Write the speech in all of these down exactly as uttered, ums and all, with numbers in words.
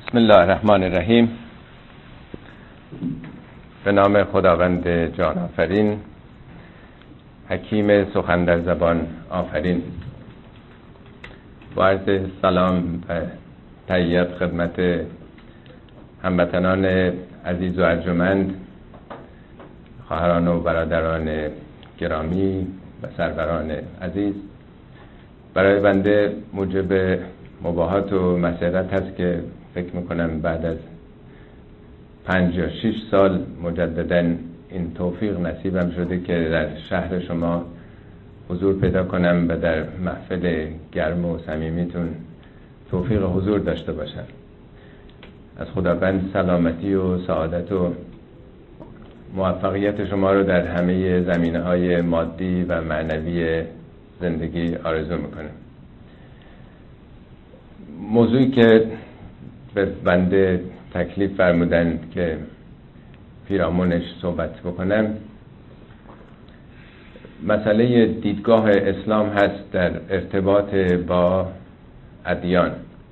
بسم الله الرحمن الرحیم. به نام خداوند جان آفرین، حکیم سخن در زبان آفرین. با عرض سلام و تحیت خدمت هموطنان عزیز و ارجمند، خواهران و برادران گرامی و سروران عزیز. برای بنده موجب مباهات و مسرت هست که فکر میکنم بعد از پنج یا شش سال مجددا این توفیق نصیبم شده که در شهر شما حضور پیدا کنم و در محفل گرم و صمیمیتون توفیق حضور داشته باشم. از خداوند سلامتی و سعادت و موفقیت شما رو در همه زمینه‌های مادی و معنوی زندگی آرزو میکنم. موضوعی که به بنده تکلیف فرمودن که پیرامونش صحبت بکنم، مسئله دیدگاه اسلام هست در ارتباط با ادیان.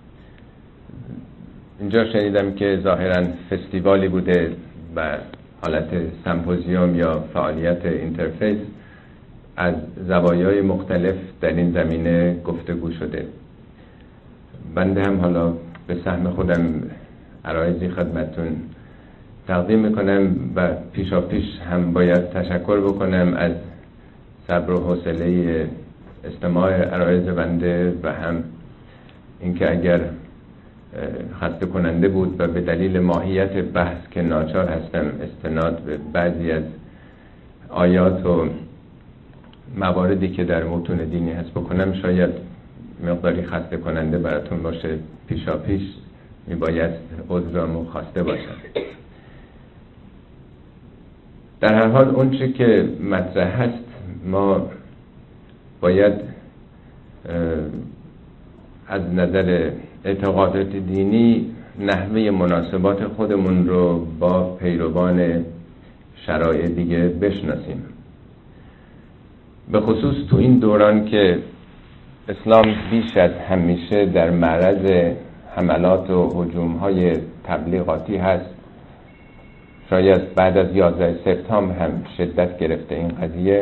اینجا شنیدم که ظاهراً فستیوالی بوده و حالت سمپوزیوم یا فعالیت اینترفیس، از زوایای مختلف در این زمینه گفتگو شده. بنده هم حالا به سهم خودم عرایضی خدمتون تقدیم میکنم و پیشا پیش هم باید تشکر بکنم از صبر و حوصله استماع عرایض بنده و هم اینکه اگر خسته کننده بود و به دلیل ماهیت بحث که ناچار هستم استناد به بعضی از آیات و مواردی که در متون دینی هست بکنم، شاید مقداری خسته کننده براتون باشه. پیشا پیش میباید عذرامو خواسته باشم. در هر حال اون چی که مطرح هست، ما باید از نظر اعتقادات دینی نحوه مناسبات خودمون رو با پیروان شرایع دیگه بشناسیم، به خصوص تو این دوران که اسلام بیش از همیشه در معرض حملات و هجوم‌های تبلیغاتی هست. شاید بعد از یازده سپتامبر هم شدت گرفته این قضیه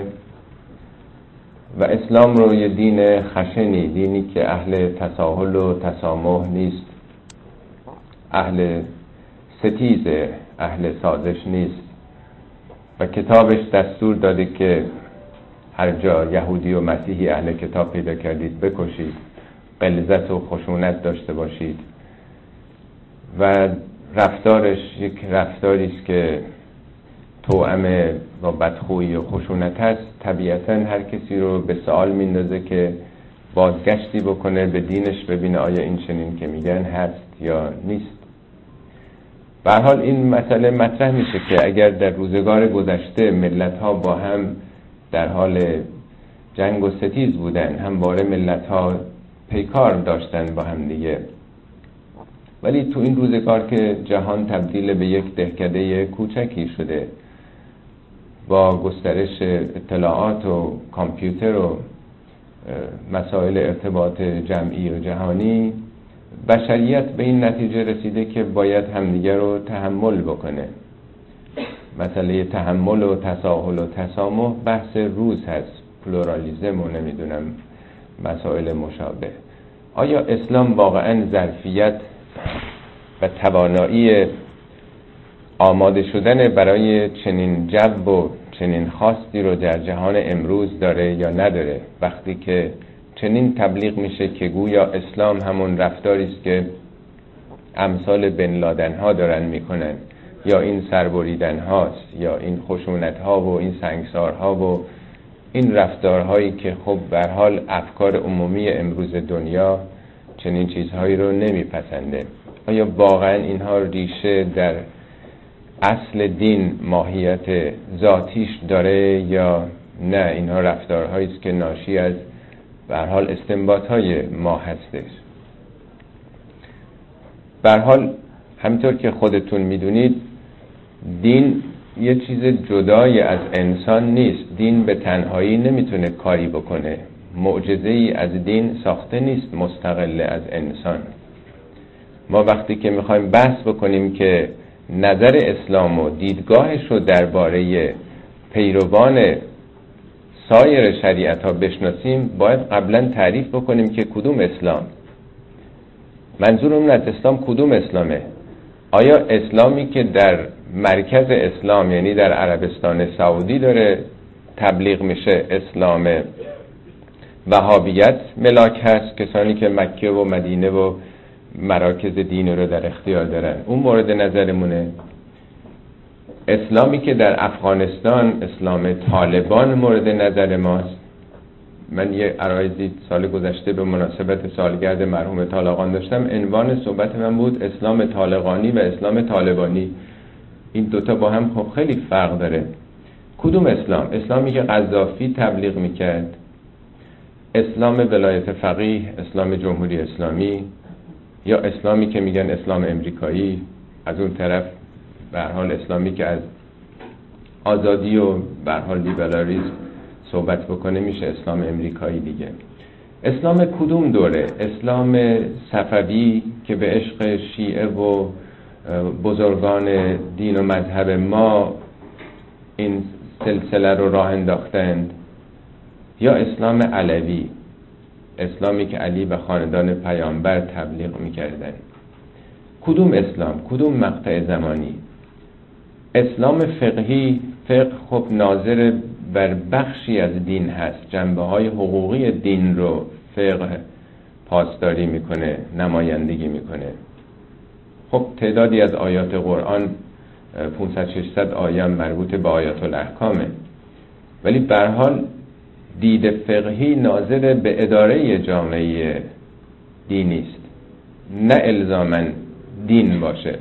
و اسلام رو یه دین خشنی، دینی که اهل تساهل و تسامح نیست، اهل ستیز، اهل سازش نیست و کتابش دستور داده که هر جا یهودی و مسیحی اهل کتاب پیدا کردید بکشید، غلظت و خشونت داشته باشید و رفتارش یک رفتاری است که توأم با بدخویی و خشونت هست. طبیعتاً هر کسی رو به سوال میندازه که بازگشتی بکنه به دینش، ببینه آیا این چنین که میگن هست یا نیست. به هر حال این مسئله مطرح میشه که اگر در روزگار گذشته ملت‌ها با هم در حال جنگ و ستیز بودن، همواره ملت‌ها پیکار داشتن با هم دیگه، ولی تو این روزگار که جهان تبدیل به یک دهکده کوچکی شده با گسترش اطلاعات و کامپیوتر و مسائل ارتباط جمعی و جهانی، بشریت به این نتیجه رسیده که باید همدیگه رو تحمل بکنه. مسئله تحمل و تساهل و تسامح بحث روز هست، پلورالیزم و نمیدونم مسائل مشابه. آیا اسلام واقعا ظرفیت و توانایی آماده شدن برای چنین جو و چنین خواستی رو در جهان امروز داره یا نداره، وقتی که چنین تبلیغ میشه که گویا اسلام همون رفتاری است که امثال بن لادن ها دارن میکنن، یا این سربریدن هاست، یا این خشونت ها و این سنگسار ها و این رفتارهایی که خب به هر حال افکار عمومی امروز دنیا چنین چیزهایی رو نمیپسنده. آیا واقعا اینها ریشه در اصل دین ماهیت ذاتیش داره یا نه اینها رفتارهایی است که ناشی از به هر حال استنباطهای ما هستش؟ به هر حال همینطور که خودتون میدونید، دین یه چیز جدای از انسان نیست. دین به تنهایی نمیتونه کاری بکنه. معجزه‌ای از دین ساخته نیست مستقل از انسان. ما وقتی که میخوایم بحث بکنیم که نظر اسلام و دیدگاهش رو درباره پیروان سایر شریعت ها بشناسیم، باید قبلا تعریف بکنیم که کدوم اسلام، منظورمون از اسلام کدوم اسلامه. آیا اسلامی که در مرکز اسلام یعنی در عربستان سعودی داره تبلیغ میشه، اسلام وهابیت ملاک هست، کسانی که مکه و مدینه و مراکز دین رو در اختیار دارن، اون مورد نظرمونه؟ اسلامی که در افغانستان اسلام طالبان مورد نظر ماست. من یه عرایضی سال گذشته به مناسبت سالگرد مرحوم طالقان داشتم، عنوان صحبت من بود اسلام طالقانی و اسلام طالبانی. این دوتا با هم خب خیلی فرق داره. کدوم اسلام؟ اسلامی که قذافی تبلیغ میکرد، اسلام ولایت فقیه، اسلام جمهوری اسلامی، یا اسلامی که میگن اسلام امریکایی؟ از اون طرف به هر حال اسلامی که از آزادی و به هر حال لیبرالیسم صحبت بکنه میشه اسلام امریکایی دیگه. اسلام کدوم دوره؟ اسلام صفوی که به عشق شیعه و بزرگان دین و مذهب ما این سلسله رو راه انداختند، یا اسلام علوی، اسلامی که علی و خاندان پیامبر تبلیغ میکردن؟ کدوم اسلام؟ کدوم مقطع زمانی؟ اسلام فقهی، فقه خب ناظر بر بخشی از دین هست، جنبه های حقوقی دین رو فقه پاسداری میکنه، نمایندگی میکنه. خب تعدادی از آیات قرآن، پانصد ششصد آیه مربوط به آیات الاحکامه، ولی به هر حال دید فقهی ناظر به اداره جامعه دینی است، نه الزاماً دین باشه.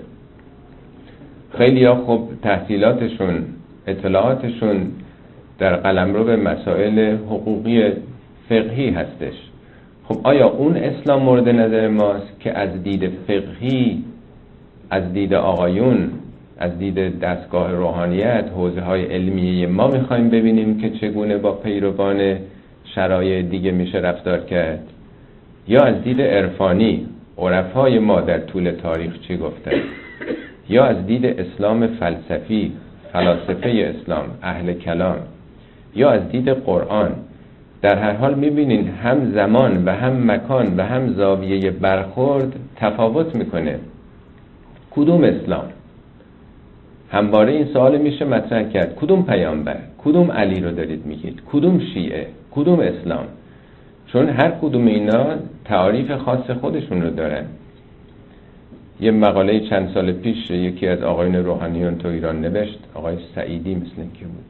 خیلی ها خب تحصیلاتشون، اطلاعاتشون در قلمرو به مسائل حقوقی فقهی هستش. خب آیا اون اسلام مورد نظر ماست که از دید فقهی، از دید آقایون، از دید دستگاه روحانیت، حوزه های علمیه ما میخوایم ببینیم که چگونه با پیروان شرایع دیگه میشه رفتار کرد؟ یا از دید عرفانی، عرفای ما در طول تاریخ چی گفتن؟ یا از دید اسلام فلسفی، فلاسفه اسلام، اهل کلام؟ یا از دید قرآن؟ در هر حال میبینین هم زمان و هم مکان و هم زاویه برخورد تفاوت میکنه. کدوم اسلام؟ همواره این سوال میشه مطرح کرد. کدوم پیامبر؟ کدوم علی رو دارید میگید؟ کدوم شیعه؟ کدوم اسلام؟ چون هر کدوم اینا تعریف خاص خودشون رو دارن. یه مقاله چند سال پیش یکی از آقایون روحانیون تو ایران نوشت، آقای سعیدی مثل که بود،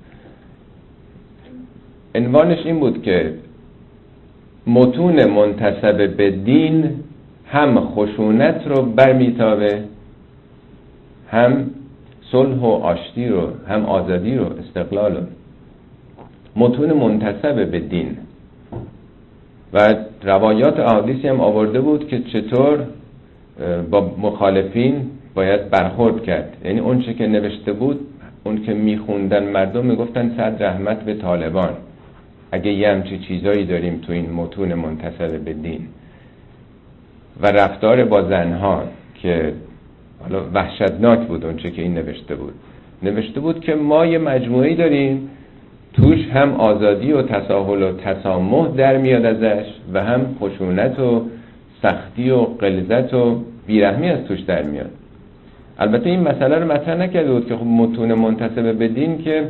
عنوانش این بود که متون منتسب به دین هم خشونت رو برمیتابه، هم صلح و آشتی رو، هم آزادی رو، استقلال رو. متون منتسب به دین. و روایات احادیثی هم آورده بود که چطور با مخالفین باید برخورد کرد. یعنی اون چه که نوشته بود، اون که میخوندن مردم میگفتن صد رحمت به طالبان اگه یه همچی چیزایی داریم تو این متون منتسب به دین. و رفتار با زنها که حالا وحشتناک بود اون چه که این نوشته بود. نوشته بود که ما یه مجموعه‌ای داریم توش هم آزادی و تساهل و تسامح در میاد ازش و هم خشونت و سختی و غلظت و بیرحمی از توش در میاد. البته این مسئله رو مطرح نکرده بود که خب متون منتسب به دین که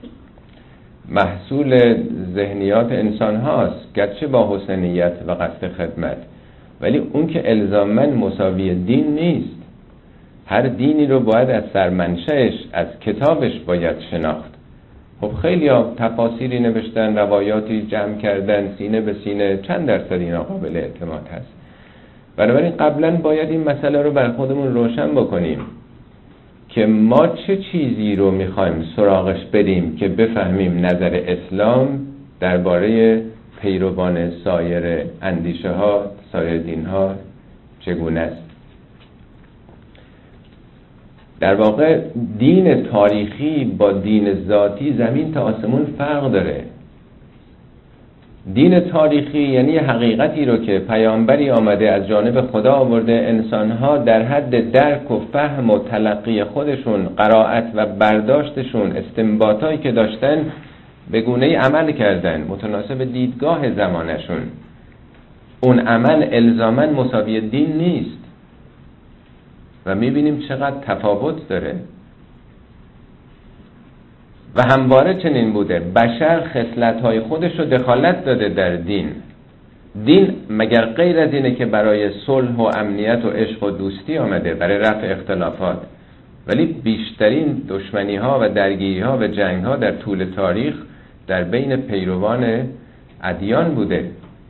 محصول ذهنیات انسان هاست، گرچه با حسنیت و قصد خدمت، ولی اون که الزاماً مساوی دین نیست. هر دینی رو باید از سرمنشأش، از کتابش باید شناخت. خب خیلی ها تفاسیری نوشتن، روایاتی جمع کردن، سینه به سینه، چند درصد اینا قابل اعتماد هست. بنابراین قبلا باید این مسئله رو بر خودمون روشن بکنیم که ما چه چیزی رو میخوایم سراغش بریم که بفهمیم نظر اسلام درباره پیروان سایر اندیشه ها، سایر دین ها چگونه است. در واقع دین تاریخی با دین ذاتی زمین تا آسمون فرق داره. دین تاریخی یعنی حقیقتی رو که پیامبری آمده از جانب خدا آورده، انسانها در حد درک و فهم و تلقی خودشون، قرائت و برداشتشون، استنباطایی که داشتن به گونه‌ای عمل کردن متناسب دیدگاه زمانشون. اون عمل الزاماً مساوی دین نیست و میبینیم چقدر تفاوت داره. و همواره چنین بوده، بشر خصلت‌های خودش رو دخالت داده در دین. دین مگر غیر از اینه که برای صلح و امنیت و عشق و دوستی آمده، برای رفع اختلافات؟ ولی بیشترین دشمنی‌ها و درگیری‌ها و جنگ‌ها در طول تاریخ در بین پیروان ادیان بوده.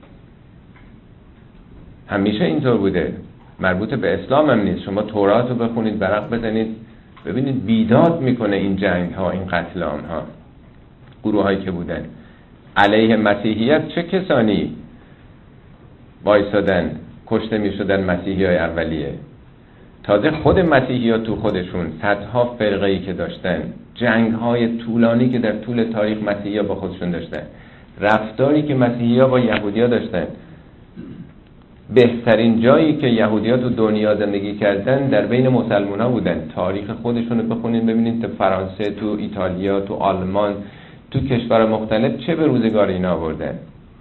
همیشه اینطور بوده، مربوط به اسلام هم نیست. شما تورات رو بخونید، برق بزنید، ببینید بیداد میکنه این جنگ ها، این قتل عام ها. گروه هایی که بودن علیه مسیحیت، چه کسانی وایسادن کشته میشدن مسیحی های اولیه. تازه خود مسیحی ها تو خودشون صدها فرقه ای که داشتن، جنگ های طولانی که در طول تاریخ مسیحی ها با خودشون داشتن، رفتاری که مسیحی ها با یهودی ها داشتن. بهترین جایی که یهودی ها تو دنیا زندگی کردن در بین مسلمان ها بودن. تاریخ خودشون رو بخونید ببینید، تو فرانسه، تو ایتالیا، تو آلمان، تو کشور مختلف چه به روزگار اینا آوردن.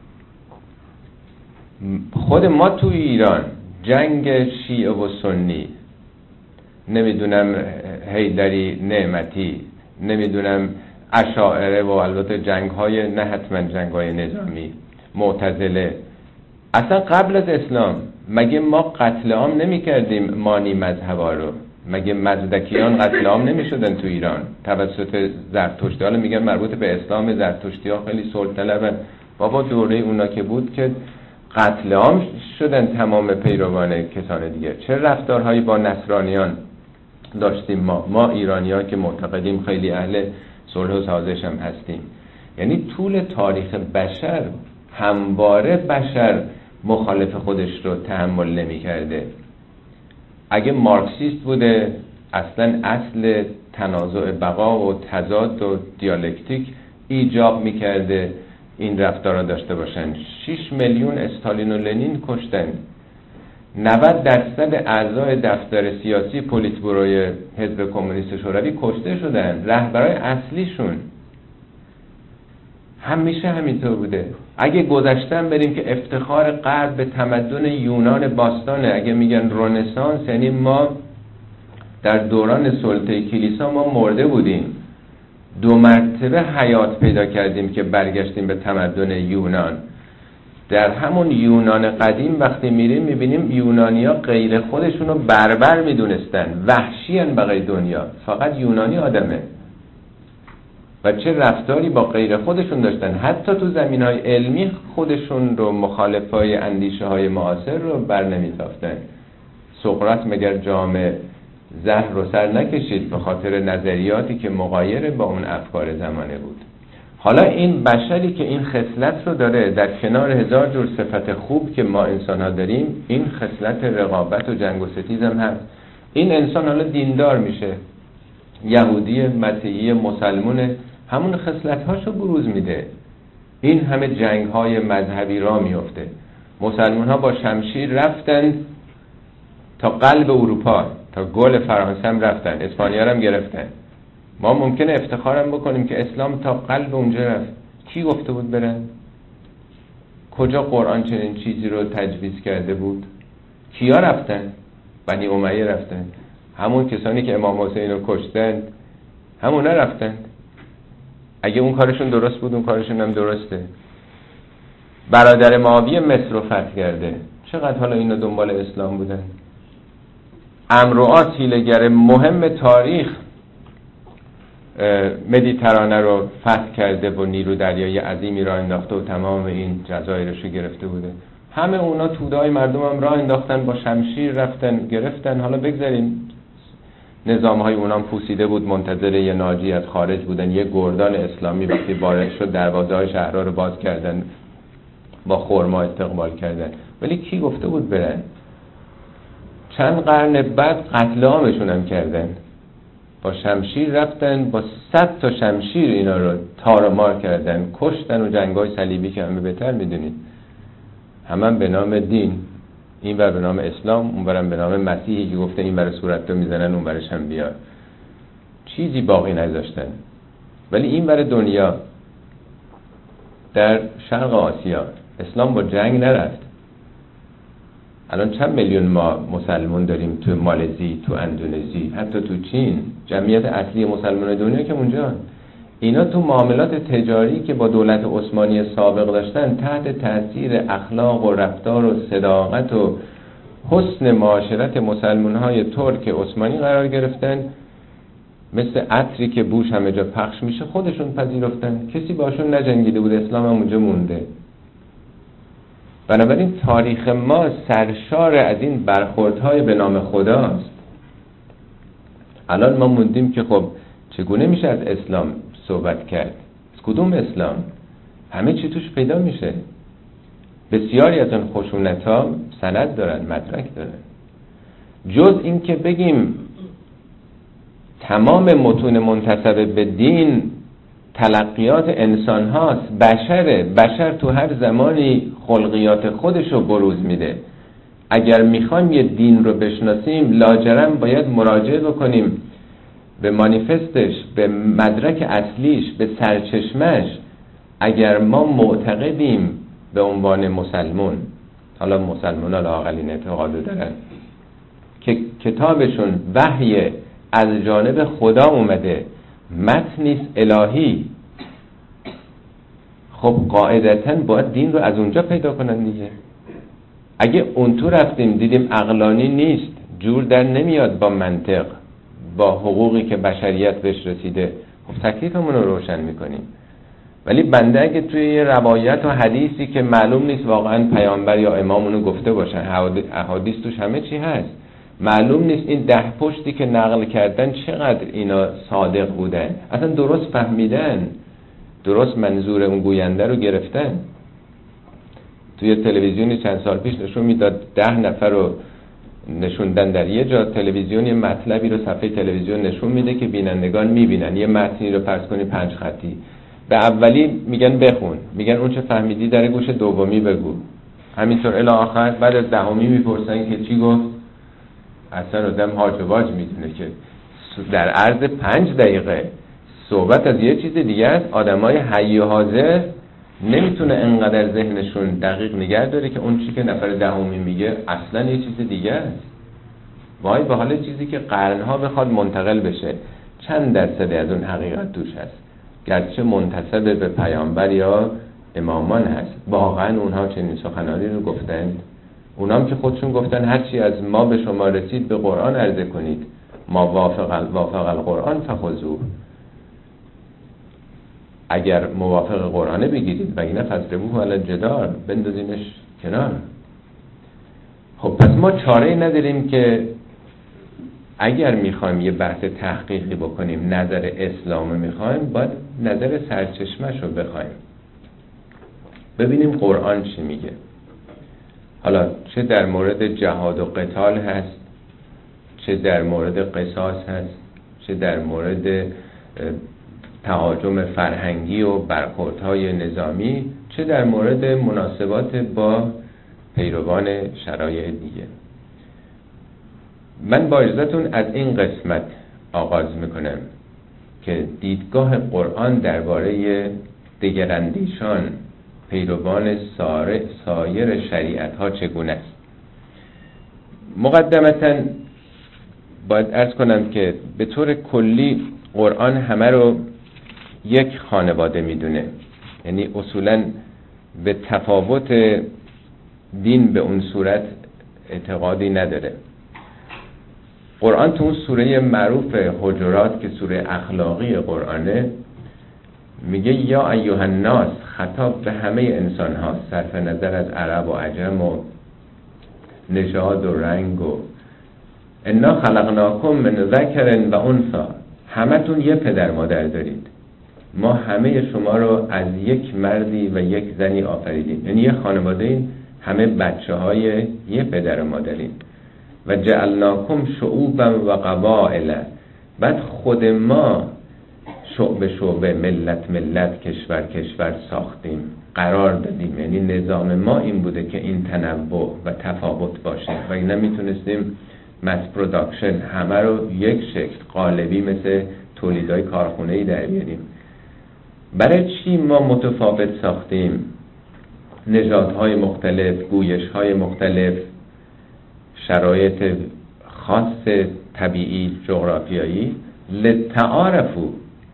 خود ما تو ایران جنگ شیعه و سنی، نمیدونم حیدری نعمتی، نمیدونم اشاعره و البته جنگ های نه حتما جنگ های نظامی، معتزله، اصلا قبل از اسلام مگه ما قتل عام نمی کردیم مانی مذهبا رو؟ مگه مزدکیان قتل عام نمی شدن تو ایران توسط زرتشتی؟ حالا میگن مربوط به اسلام، زرتشتی ها خیلی صلح طلبن. بابا دوره اونا که بود که قتل عام شدن تمام پیروان کسان دیگه. چه رفتارهایی با نصرانیان داشتیم ما ما ایرانی ها که معتقدیم خیلی اهل صلح و سازش هم هستیم. یعنی طول تاریخ بشر همواره بشر مخالف خودش رو تحمل نمی کرده. اگه مارکسیست بوده اصلا اصل تنازع بقا و تضاد و دیالکتیک ایجاب می کرده این رفتار را داشته باشن. شش میلیون استالین و لنین کشتن. نود درصد اعضای دفتر سیاسی پلیتبوروی حزب کمونیست شوروی کشته شدن، رهبرای اصلیشون. همیشه همینطور بوده. اگه گذشتن بریم که افتخار غرب به تمدن یونان باستانه، اگه میگن رنسانس یعنی ما در دوران سلطه کلیسا ما مرده بودیم، دو مرتبه حیات پیدا کردیم که برگشتیم به تمدن یونان. در همون یونان قدیم وقتی میریم میبینیم یونانیا غیر خودشونو بربر میدونستن، وحشیان بقیه دنیا، فقط یونانی آدمه. و چه رفتاری با غیر خودشون داشتن، حتی تو زمینهای علمی خودشون رو مخالفای اندیشه های معاصر رو بر نمیتافتن. سقراط مگر جام زهر رو سر نکشید به خاطر نظریاتی که مغایر با اون افکار زمانه بود. حالا این بشری که این خصلت رو داره، در کنار هزار جور صفت خوب که ما انسان ها داریم، این خصلت رقابت و جنگ و ستیز هم هست. این انسان حالا دیندار میشه، یهودی، مسیحی، مسلمون، همون خصلت هاشو بروز میده. این همه جنگ های مذهبی را میفته. مسلمان ها با شمشیر رفتن تا قلب اروپا، تا گل فرانسه هم رفتن، اسپانیا هم گرفتن. ما ممکنه افتخارم بکنیم که اسلام تا قلب اونجا رفت. کی گفته بود برن؟ کجا قرآن چنین چیزی رو تجویز کرده بود؟ کیا رفتن؟ بنی امیه رفتن. همون کسانی که امام حسین رو کشتن همونا رفتن. اگه اون کارشون درست بود اون کارشون هم درسته. برادر معاویه مصر رو فتح کرده، چقدر حالا اینا دنبال اسلام بودن؟ عمرو عاص حیله‌گر مهم تاریخ مدیترانه رو فتح کرده و نیرو دریایی عظیمی راه انداخته و تمام این جزایرش رو گرفته بوده. همه اونا توده‌های مردم هم راه انداختن، با شمشیر رفتن گرفتن. حالا بگذاریم نظام‌های اونام پوسیده بود، منتظر یه ناجی از خارج بودن. یه گردان اسلامی وقتی وارد شد دروازه‌های شهرها رو باز کردن، با خرما استقبال کردن. ولی کی گفته بود برن؟ چند قرن بعد قتل عامشون هم کردن. با شمشیر رفتن، با صد تا شمشیر اینا رو تار و مار کردن، کشتن. و جنگ‌های صلیبی که همه بهتر میدونید، همه هم به نام دین، این بر به نام اسلام، اون برم به نام مسیحی که گفته این بر صورت رو میزنن اون برش هم بیار، چیزی باقی نذاشتن. ولی این بر دنیا در شرق آسیا اسلام با جنگ نرفت. الان چند میلیون ما مسلمان داریم تو مالزی، تو اندونزی، حتی تو چین. جمعیت اصلی مسلمان دنیا که اونجا، اینا تو معاملات تجاری که با دولت عثمانی سابق داشتن تحت تاثیر اخلاق و رفتار و صداقت و حسن معاشرت مسلمان‌های ترک عثمانی قرار گرفتن. مثل عطری که بوش همه جا پخش میشه خودشون پذیرفتن، کسی باشون نجنگیده بود، اسلام هم اونجا مونده. بنابراین تاریخ ما سرشار از این برخوردهای به نام خداست. الان ما موندیم که خب چگونه میشه از اسلام صحبت کرد؟ از کدوم اسلام؟ همه چی توش پیدا میشه. بسیاری از اون خشونت‌ها سند دارن، مدرک دارن. جز این که بگیم تمام متون منتسب به دین تلقیات انسان هاست، بشره، بشر تو هر زمانی خلقیات خودش رو بروز میده. اگر میخوایم یه دین رو بشناسیم لاجرم باید مراجعه بکنیم به مانیفستش، به مدرک اصلیش، به سرچشمش. اگر ما معتقدیم به عنوان مسلمون، حالا مسلمان ها لااقلین اعتقاد دارن که کتابشون وحی از جانب خدا اومده، متن الهی، خب قاعدتاً باید دین رو از اونجا پیدا کنن دیگه. اگه اون تو رفتیم دیدیم عقلانی نیست، جور در نمیاد با منطق، با حقوقی که بشریت بهش رسیده، خب تکلیفمون رو روشن میکنیم. ولی بنده اگه توی یه روایت و حدیثی که معلوم نیست واقعاً پیامبر یا امامونو گفته باشن، احادیث توش همه چی هست، معلوم نیست این ده پشتی که نقل کردن چقدر اینا صادق بودن، اصلا درست فهمیدن، درست منظور اون گوینده رو گرفتن. توی تلویزیونی چند سال پیش نشون میداد ده نفر رو نشوندن در یه جا تلویزیون، یه مطلبی رو صفحه تلویزیون نشون میده که بینندگان میبینن، یه متنی رو فرض کنی پنج خطی، به اولی میگن بخون، میگن اون چه فهمیدی در گوش دومی بگو، همینطور الی آخر. بعد از دهمی میپرسن که چی گفت، اصلا آدم هاج و واج میدونه که در عرض پنج دقیقه صحبت از یه چیز دیگه است. آدمای حی و حاضر نمیتونه انقدر ذهنشون دقیق نگه داره که اون چی که نفر دهمی میگه اصلا یه چیز دیگه است. وای به حال چیزی که قرنها بخواد منتقل بشه، چند درصد از اون حقیقت توش هست، گرچه منتسب به پیامبر یا امامان هست. واقعا اونها چنین سخنانی رو گفتن؟ اونام که خودشون گفتن هرچی از ما به شما رسید به قرآن عرضه کنید، ما وافق وافق القرآن فخذوه. اگر موافق قرآنه بگیرید و اینا فضربوه علی الجدار، بندازینش کنار. خب پس ما چاره‌ای نداریم که اگر میخوایم یه بحث تحقیقی بکنیم، نظر اسلام میخوایم، باید نظر سرچشمش رو بخوایم، ببینیم قرآن چی میگه. حالا چه در مورد جهاد و قتال هست، چه در مورد قصاص هست، چه در مورد تهاجم فرهنگی و برخوردهای نظامی، چه در مورد مناسبات با پیروان شرایع دیگه. من با اجازهتون از این قسمت آغاز میکنم که دیدگاه قرآن درباره دگراندیشان، پیروان سایر شریعت ها چگونه است. مقدمتاً باید عرض کنم که به طور کلی قرآن همه رو یک خانواده میدونه، یعنی اصولاً به تفاوت دین به اون صورت اعتقادی نداره. قرآن تو اون سوره معروف حجرات که سوره اخلاقی قرآنه میگه یا ایها الناس، خطاب به همه انسان ها صرف نظر از عرب و عجم و نژاد و رنگ و انا خلقناکم من ذکر و انثی، همتون یه پدر مادر دارید، ما همه شما رو از یک مردی و یک زنی آفریدیم، یعنی یه خانواده این، همه بچه های یه پدر و مادرین. و جعلناکم شعوبا و قبائل، بعد خود ما شعبه شعبه، ملت ملت، کشور کشور ساختیم، قرار دادیم. یعنی نظام ما این بوده که این تنوع و تفاوت باشه و این نمیتونستیم مس پروداکشن همه رو یک شکل قالبی مثل تولیدهای کارخونه‌ای در بیاریم. برای چی ما متفاوت ساختیم؟ نژادهای مختلف، گویش‌های مختلف، شرایط خاص طبیعی جغرافیایی، لتعارفوا،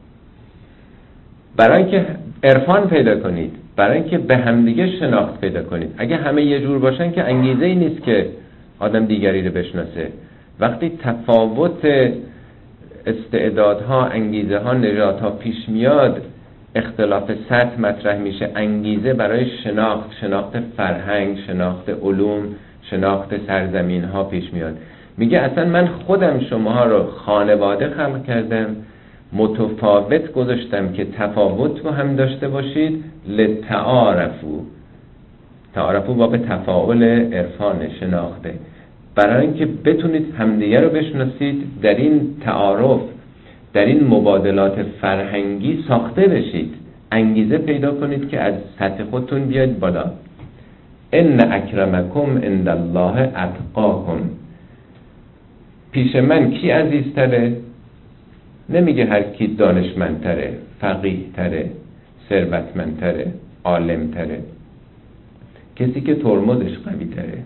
برای اینکه عرفان پیدا کنید، برای اینکه به همدیگه شناخت پیدا کنید. اگه همه یه جور باشن که انگیزه ای نیست که آدم دیگری رو بشناسه. وقتی تفاوت استعدادها، انگیزه ها، نژادها پیش میاد، اختلاف سطح مطرح میشه، انگیزه برای شناخت، شناخت فرهنگ، شناخت علوم، شناخت سرزمین ها پیش میاد. میگه اصلا من خودم شماها رو خانواده خلق کردم، متفاوت گذاشتم که تفاوت رو هم داشته باشید، لتعارفوا. تعارفوا باب تفاعل عرفان، شناخته، برای اینکه بتونید همدیگه رو بشناسید، در این تعارف، در این مبادلات فرهنگی ساخته بشید، انگیزه پیدا کنید که از سطح خودتون بیاید بالا. ان اکرمکم عند الله اتقاکم. پیش من کی عزیزتره؟ نمیگه هر کی دانشمندتره، فقیه‌تره، ثروتمندتره، عالمتره. کسی که ترمزش قوی تره.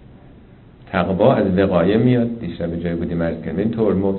تقوا از وقایه میاد. دیشب جای بودیم عرض کردم این ترمز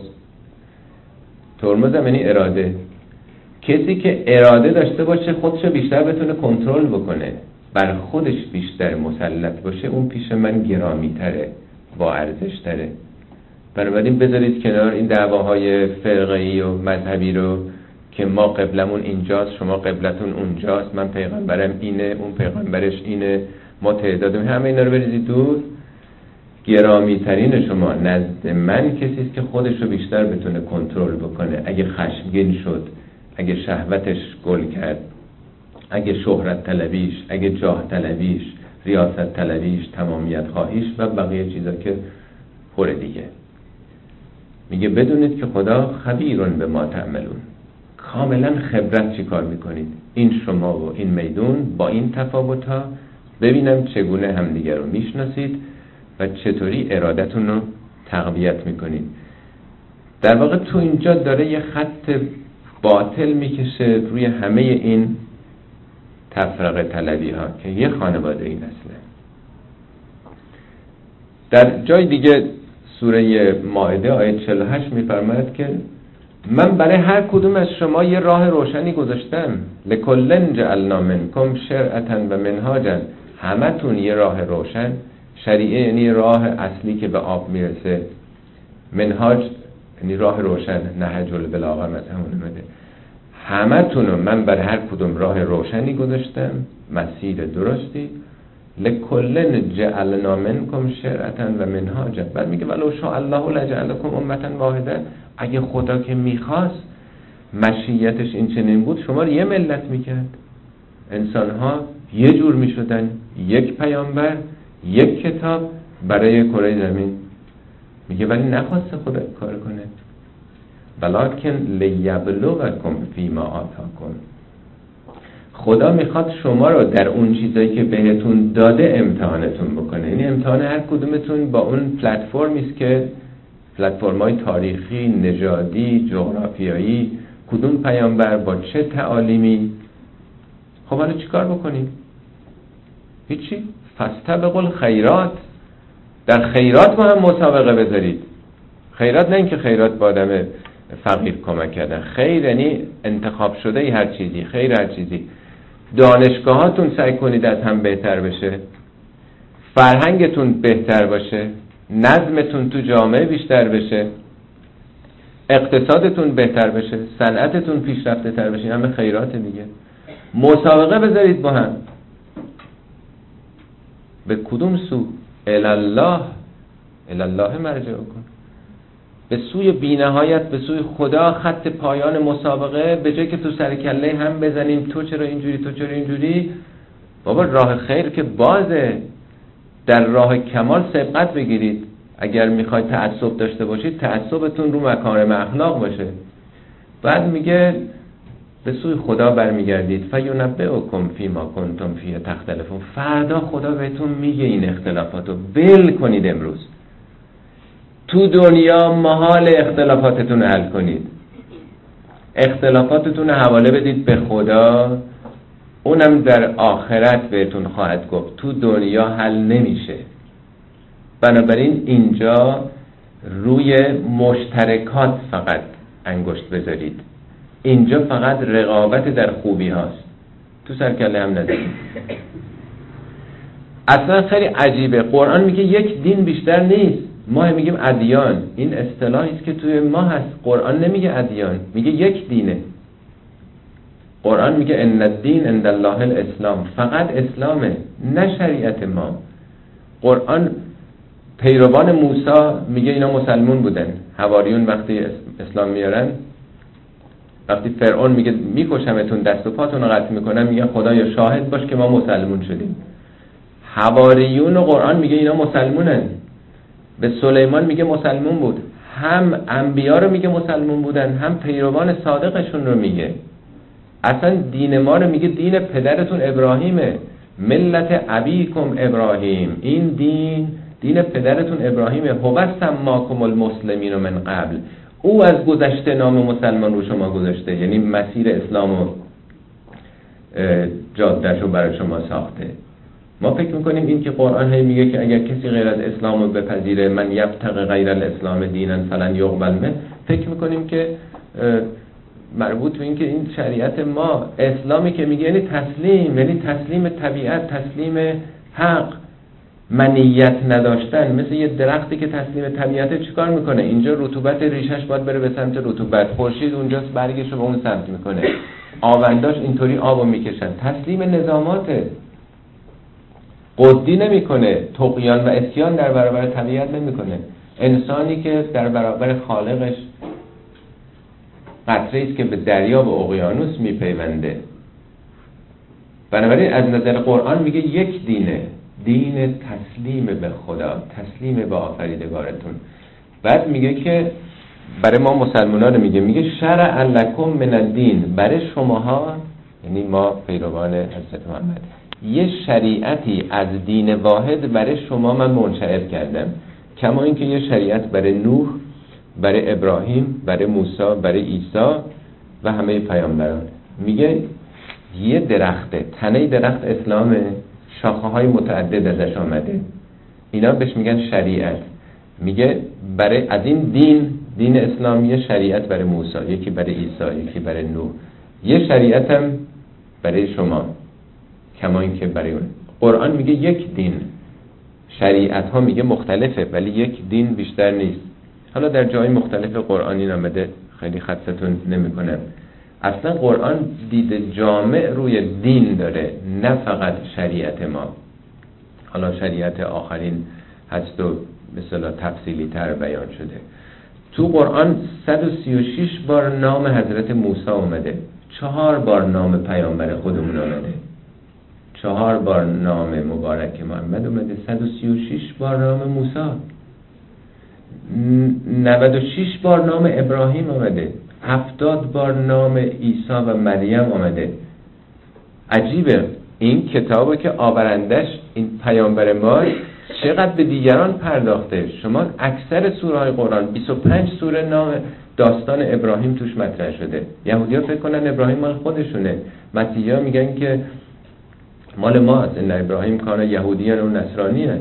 ترمز هم یعنی اراده. کسی که اراده داشته باشه خودشو بیشتر بتونه کنترل بکنه، بر خودش بیشتر مسلط باشه، اون پیش من گرامی تره، با ارزش تره. بنابراین بذارید کنار این دعواهای فرقه‌ای و مذهبی رو که ما قبلمون اینجاست، شما قبلتون اونجاست، من پیغمبرم اینه، اون پیغمبرش اینه، ما تعدادم، همه اینا رو بریزید دور. گرامی ترین شما نزد من کسی است که خودش رو بیشتر بتونه کنترل بکنه. اگه خشمگین شد، اگه شهوتش گل کرد، اگه شهرت طلبیش، اگه جاه طلبیش، ریاست طلبیش، تمامیت خواهیش و بقیه چیزا که پر دیگه. میگه بدونید که خدا خبیرون به ما تعملون، کاملا خبرت چی کار میکنید. این شما و این میدون با این تفاوت ها، ببینم چگونه همدیگر رو میشناسید و چطوری ارادتون رو تقویت میکنید. در واقع تو اینجا داره یه خط باطل میکشه روی همه این تفرقه طلبی ها که یه خانواده این اصله. در جای دیگه سوره مائده آیه چهل و هشت میفرماید که من برای هر کدوم از شما یه راه روشنی گذاشتم. لکلن جعلنا منکم شرعة و منهاجا. همتون یه راه روشن. شریعه یعنی راه اصلی که به آب میرسه، منهاج یعنی راه روشن، نهج البلاغه مثلا اومده. همتون رو من برای هر کدوم راه روشنی گذاشتم، مسیر درستی. لکلن جعلنا منکم شرعة و منهاجا. بعد میگه ولو شاء الله لجعلکم امة واحده. اگه خدا که میخواست، مشیتش این چنین بود، شما رو یه ملت میکرد، انسان ها یه جور میشدن، یک پیامبر، یک کتاب برای کره زمین. میگه ولی نخواسته خدا کار کنه. ولکن لیبلوکم فیما آتاکم. خدا میخواد شما رو در اون چیزایی که بهتون داده امتحانتون بکنه. یعنی امتحان هر کدومتون با اون پلتفرمی است که پلتفرم‌های تاریخی، نژادی، جغرافیایی، کدوم پیامبر با چه تعالیمی. خب حالا چیکار بکنیم؟ هیچی. فاستبقوا الخیرات. در خیرات با هم مسابقه بذارید. خیرات نه اینکه خیرات با آدم فقیر کمک کردن، خیر یعنی انتخاب شده ای هر چیزی، خیر هر چیزی. دانشگاهاتون سعی کنید از هم بهتر بشه، فرهنگتون بهتر باشه، نظمتون تو جامعه بیشتر بشه، اقتصادتون بهتر بشه، صنعتتون پیشرفته تر بشه. همه خیرات دیگه. مسابقه بذارید با هم. به کدوم سو؟ الالله. الالله مرجع کن. به سوی بی‌نهایت، به سوی خدا. خط پایان مسابقه. به جای که تو سر کله هم بزنیم تو چرا اینجوری، تو چرا اینجوری. بابا راه خیر که بازه. در راه کمال سبقت بگیرید. اگر میخواید تعصب داشته باشید تعصبتون رو مکارم اخلاق باشه. بعد میگه به سوی خدا برمیگردید فینبئکم فیما کنتم فیه تختلفون. فردا خدا بهتون میگه این اختلافاتو ول کنید. امروز تو دنیا محال اختلافاتتون حل کنید، اختلافاتتون حواله بدید به خدا، اونم در آخرت بهتون خواهد گفت. تو دنیا حل نمیشه. بنابراین اینجا روی مشترکات فقط انگشت بذارید. اینجا فقط رقابت در خوبی هاست، تو سرکله هم ندارید. اصلا خیلی عجیبه، قرآن میگه یک دین بیشتر نیست. ما میگیم ادیان، این اصطلاحی است که توی ما هست. قرآن نمیگه ادیان، میگه یک دینه. قرآن میگه ان الدین عند الله الاسلام، فقط اسلامه، نه شریعت ما. قرآن پیروان موسی میگه اینا مسلمون بودن. حواریون وقتی اسلام میارن، وقتی فرعون میگه میکشمتون، دست و پاتون رو قطع میکنم، میگه خدایا شاهد باش که ما مسلمون شدیم. حواریون و قرآن میگه اینا مسلمونن. به سلیمان میگه مسلمون بود. هم انبیا رو میگه مسلمون بودن، هم پیروان صادقشون رو میگه. اصلا دین ما رو میگه دین پدرتون ابراهیمه، ملت ابیکم ابراهیم. این دین دین پدرتون ابراهیمه. هو سماکم المسلمین من قبل، او از گذشته نام مسلمان رو شما گذاشته، یعنی مسیر اسلام و جاده‌اش رو برای شما ساخته. ما فکر میکنیم این که قرآن هی میگه که اگر کسی غیر از اسلام رو بپذیره، من یبتغی غیر الاسلام دینا فلن یقبل منه، فکر میکنیم که مربوط به این که این شریعت ما اسلامی که میگه یعنی تسلیم، یعنی تسلیم طبیعت، تسلیم حق، منیت نداشتن. مثل یه درختی که تسلیم طبیعته چیکار میکنه؟ اینجا رطوبت ریشش باید بره به سمت رطوبت، خورشید اونجاست برگش رو به اون سمت میکنه، آونداش اینطوری آبو میکشن. تسلیم نظاماته، قدی نمیکنه، طغیان و عصیان در برابر طبیعت نمیکنه. انسانی که در برابر خالقش قطره است که به دریا و اقیانوس میپیونده. بنابراین از نظر قرآن میگه یک دینه، دین تسلیم به خدا، تسلیم به آفریدگارتون. بعد میگه که برای ما مسلمانان میگه میگه شرع لکم من الدین، برای شماها، یعنی ما پیروان حضرت محمد، یه شریعتی از دین واحد برای شما من منشأ کردم، کما اینکه یه شریعت برای نوح، برای ابراهیم، برای موسی، برای عیسی و همه پیامبران. میگه یه درخته، تنه درخت اسلامه، شاخه های متعدد ازش آمده، اینا بهش میگن شریعت. میگه برای از این دین، دین اسلامی، شریعت برای موسی، یکی برای عیسی، یکی برای نوح، یه شریعت هم برای شما، کما اینکه برای اون. قرآن میگه یک دین، شریعت ها میگه مختلفه ولی یک دین بیشتر نیست. حالا در جای مختلف قرآنی آمده، خیلی خدستون نمیکنم. اصلا قرآن دید جامع روی دین داره، نه فقط شریعت ما. حالا شریعت آخرین هست و مثلا تفصیلی تر بیان شده. تو قرآن صد و سی و شش بار نام حضرت موسی اومده، چهار بار نام پیامبر خودمون اومده، چهار بار نام مبارک محمد اومده، صد و سی و شش بار نام موسی، نود و شش بار نام ابراهیم اومده، هفتاد بار نام عیسی و مریم آمده. عجیبه این کتابو که آورندش این پیامبر ما چقدر به دیگران پرداخته. شما اکثر سوره های قرآن بیست و پنج سوره نام داستان ابراهیم توش مطرح شده. یهودی‌ها فکر کنن ابراهیم مال خودشونه، مسیحی‌ها میگن که مال ماست، ان ابراهیم کان یهودیان و نصرانیان.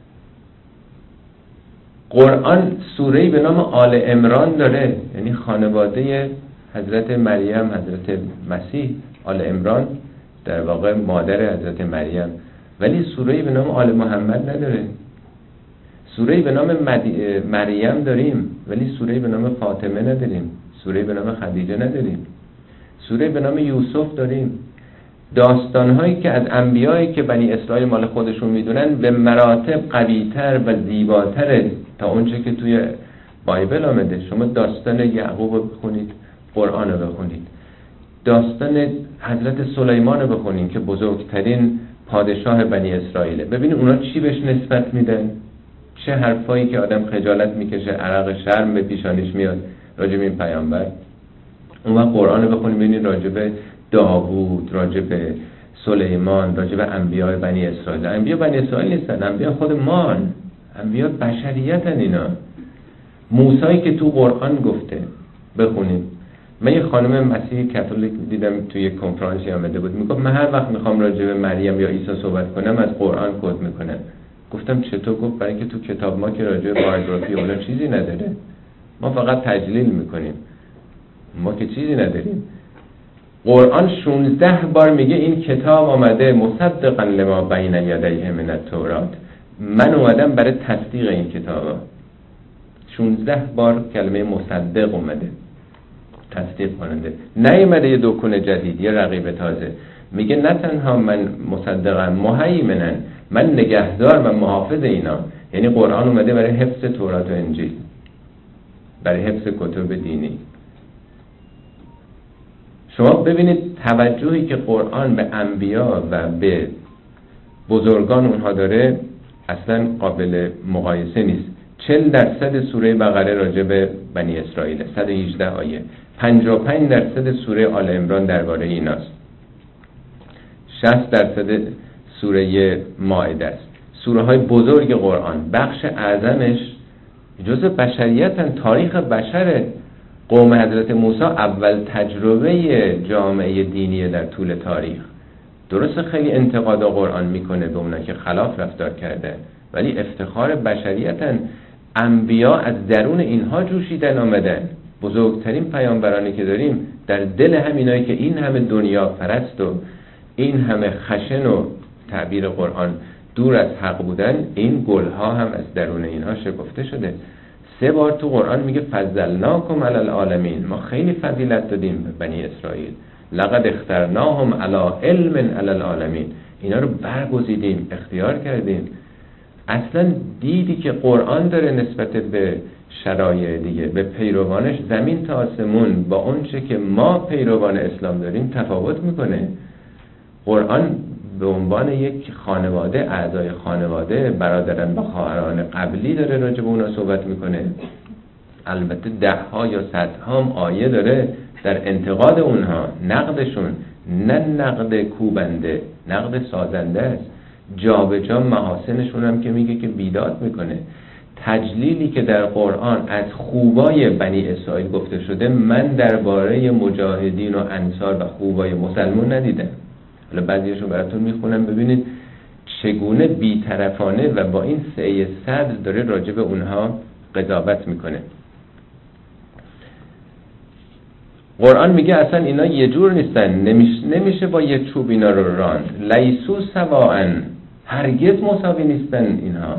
قرآن سوره‌ای به نام آل عمران داره، یعنی خانواده حضرت مریم، حضرت مسیح. آل عمران در واقع مادر حضرت مریم. ولی سوره‌ای به نام آل محمد نداره. سوره‌ای به نام مدی... مریم داریم ولی سوره‌ای به نام فاطمه نداریم، سوره‌ای به نام خدیجه نداریم، سوره‌ای به نام یوسف داریم. داستان‌هایی که از انبیایی که بنی اسرائیل مال خودشون میدونن به مراتب قوی‌تر و زیباتر تا اونچه که توی بایبل آمده. شما داستان یعقوب رو بخونید، قرآن رو بخونید، داستان حضرت سلیمان رو بخونید که بزرگترین پادشاه بنی اسرائیله. ببینید اونا چی بهش نسبت میدن، چه حرفایی که آدم خجالت میکشه، عرق شرم به پیشانیش میاد راجع به این پیامبر. اون وقت قرآن رو بخونیم ببینید راجع به داوود، راجع به سلیمان، راجع به انبیاء بنی اسرائیل. انبیاء بنی اسرائیل نیستن، انبیاء خود ما، انبیاء بشریتن اینا. موسی که تو قرآن گفته بخونید. من یه خانم مسیحی کاتولیک دیدم توی یک کنفرانسی آمده بود، میگفت من هر وقت میخوام راجع به مریم یا عیسی صحبت کنم از قرآن کد میکنم. گفتم چطور؟ گفت برای اینکه تو کتاب ما که راجع به بایوگرافی اونا چیزی نداره، ما فقط تجلیل میکنیم، ما که چیزی نداریم. قرآن شانزده بار میگه این کتاب آمده مصدقا لما بین یدیه من التورات، من اومدم برای تصدیق این کتابا. شانزده بار کلمه مصدق اومده، تصدیق کننده. نیومده یه دکون جدید، یه رقیب تازه. میگه نه تنها من مصدقم، مهیمنن، من نگهدار و محافظ اینا. یعنی قرآن اومده برای حفظ تورات و انجیل، برای حفظ کتب دینی. شما ببینید توجهی که قرآن به انبیا و به بزرگان اونها داره اصلا قابل مقایسه نیست. چهل درصد سوره بقره راجع به بنی اسرائیل، صد و هجده آیه. پنجاه و پنج درصد سوره آل عمران درباره ایناست. شصت درصد سوره مائده است. سوره های بزرگ قرآن، بخش اعظمش جزء بشریتن، تاریخ بشره. قوم حضرت موسی اول تجربه جامعه دینی در طول تاریخ. درست خیلی انتقاد قرآن میکنه به اونا که خلاف رفتار کرده، ولی افتخار بشریتن. انبیا از درون اینها جوشیدن آمدن. بزرگترین پیامبرانی که داریم در دل همینایی که این همه دنیا پرست و این همه خشن و تعبیر قرآن دور از حق بودن، این گلها هم از درون اینها شکفته شده. سه بار تو قرآن میگه فضلناکم علی العالمین، ما خیلی فضیلت دادیم به بنی اسرائیل. لقد اخترناهم علی علم علی العالمین، اینا رو برگزیدیم، اختیار کردیم. اصلا دیدی که قرآن داره نسبت به شرایع دیگه، به پیروانش، زمین تا آسمون با اون چه که ما پیروان اسلام داریم تفاوت میکنه. قرآن به عنوان یک خانواده، اعضای خانواده، برادران و خواهران قبلی داره راجع به اونا صحبت میکنه. البته ده ها یا صد ها هم آیه داره در انتقاد اونها، نقدشون، نه نقد کوبنده، نقد سازنده است. جا به جا محاسنشون هم که میگه که بیداد میکنه. تجلیلی که در قرآن از خوبای بنی اسرائیل گفته شده من درباره مجاهدین و انصار و خوبای مسلمون ندیدم. حالا بعضیشو براتون میخونم ببینید چگونه بی‌طرفانه و با این سعی صدر داره راجع به اونها قضاوت میکنه. قرآن میگه اصلا اینا یه جور نیستن، نمیشه, نمیشه با یه چوب اینا رو راند. لیسو سواءن، هرگز مساوی نیستن اینها.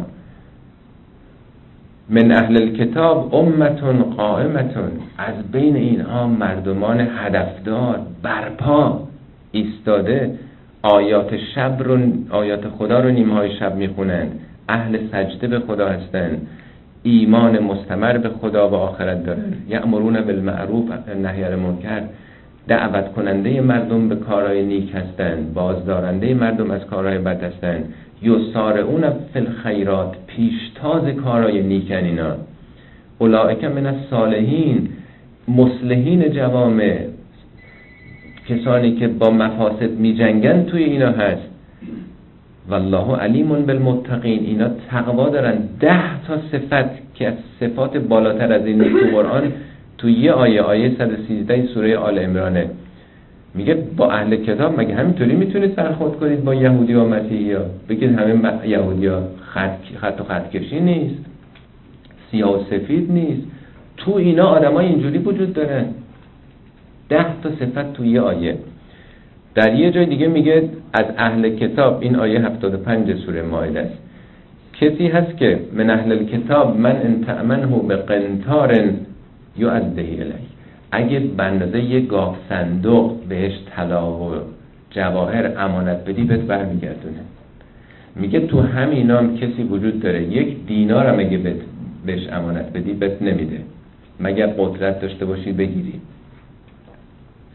من اهل الکتاب امتون قائمتون، از بین اینها مردمان هدفدار برپا ایستاده، آیات شب رو، آیات خدا رو نیمهای شب میخونن، اهل سجده به خدا هستن، ایمان مستمر به خدا و آخرت دارن، یأمرون بالمعروف نهی عن المنکر، دعوت کننده مردم به کارهای نیک هستن، بازدارنده مردم از کارهای بد هستن، یسارعون فی الخیرات، پیشتاز کارهای نیکن اینا. اولئک من الصالحین، مصلحین جوامع، کسانی که با مفاسد می جنگن توی اینا هست. والله علیم بالمتقین، اینا تقوا دارن. ده تا صفت که از صفات بالاتر از این تو قرآن توی یه آیه، آیه صد و سیزده سوره آل عمرانه. میگه با اهل کتاب مگه همینطوری میتونید برخورد کنید با یهودی و مسیحی ها؟ بگید همه یهودی ها خط, خط و خط کشی نیست، سیاه و سفید نیست. تو اینا آدم های اینجوری وجود دارن. ده تا صفت توی یه آیه. در یه جای دیگه میگه از اهل کتاب، این آیه هفتاد و پنج سوره مائده است، کسی هست که من اهل الکتاب من انتأمنه به قنطار یؤدیه الیه، اگه بندازه یه گاف صندوق بهش طلا و جواهر امانت بدی بهت برمیگردونه. میگه تو همینا هم کسی وجود داره یک دینار هم اگه بهش امانت بدی بهت نمیده مگر قدرت داشته باشی بگیری.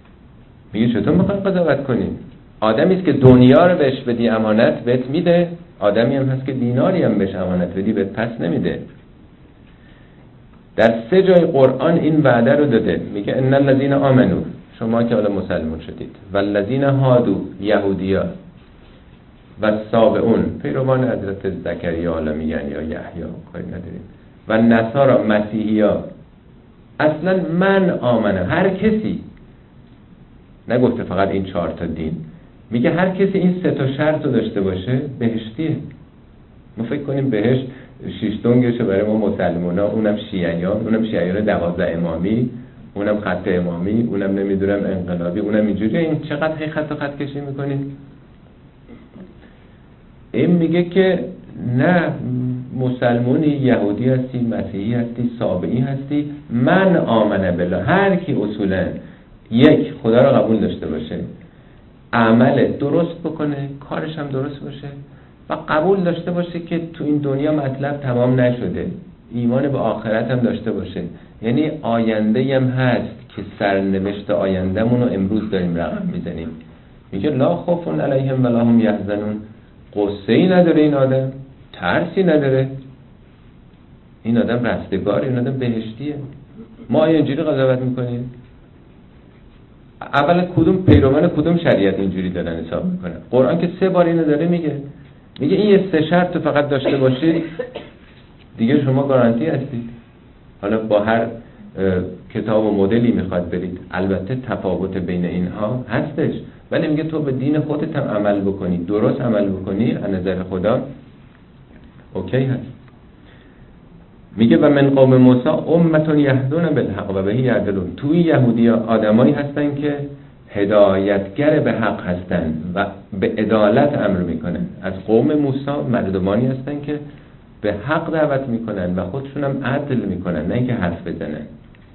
میگه چطور میخواد قضاوت کنی؟ آدمی است که دنیا رو بهش بدی امانت بهت میده، آدمی هم هست که دیناری هم بهش امانت بدی بهت پس نمیده. در سه جای قرآن این وعده رو داده، میگه ان الذين آمنوا، شما که حالا مسلمان شدید، والذین هادو، یهودیا، و سابعون، پیروان حضرت زکریا حالا میگن یا یحیی، کاری نداریم، و نصارا، مسیحیا. اصلا من آمنه، هر کسی، نگفته فقط این چهار تا دین، میگه هر کسی این سه تا شرط رو داشته باشه بهشتیه. ما فکر کنیم بهشت شش دنگشه برای ما مسلمانا، اونم شیعیان، اونم شیعیان دوازده امامی، اونم خط امامی، اونم نمیدونم انقلابی، اونم اینجوری. این چقدر هی خط و خط کشی میکنیم. این میگه که نه، مسلمانی، یهودی هستی، مسیحی هستی، سابعی هستی، من آمنه بالله، هر کی اصولا یک خدا رو قبول داشته باشه، عمل درست بکنه، کارش هم درست باشه و قبول داشته باشه که تو این دنیا مطلب تمام نشده، ایمان به آخرت هم داشته باشه، یعنی آینده هم هست که سرنوشت آیندهمون رو امروز داریم رقم میزنیم. میگه لا خوف علیهم ولا هم یحزنون، قصه‌ای نداره این آدم، ترسی نداره، این آدم رستگار، این آدم بهشتیه. ما آیا اینجوری قضاوت میکنیم؟ اولا کدوم پیروان کدوم شریعت اینجوری دارن حساب میکنن؟ قرآن که سه بار اینو داره میگه، میگه این یه سه شرط فقط داشته باشید دیگه شما گارانتی هستید. حالا با هر کتاب و مدلی میخواد برید، البته تفاوت بین اینها هستش، ولی میگه تو به دین خودت هم عمل بکنی، درست عمل بکنی، از نظر خدا اوکی هست. میگه و من قوم موسی امه یهدون بالحق و به یعدلون، توی یهودی‌ها آدمایی هستن که هدایتگر به حق هستن و به عدالت امر میکنن. از قوم موسی مردمانی هستن که به حق دعوت میکنن و خودشون هم عدل میکنن، نه اینکه حرف بزنن.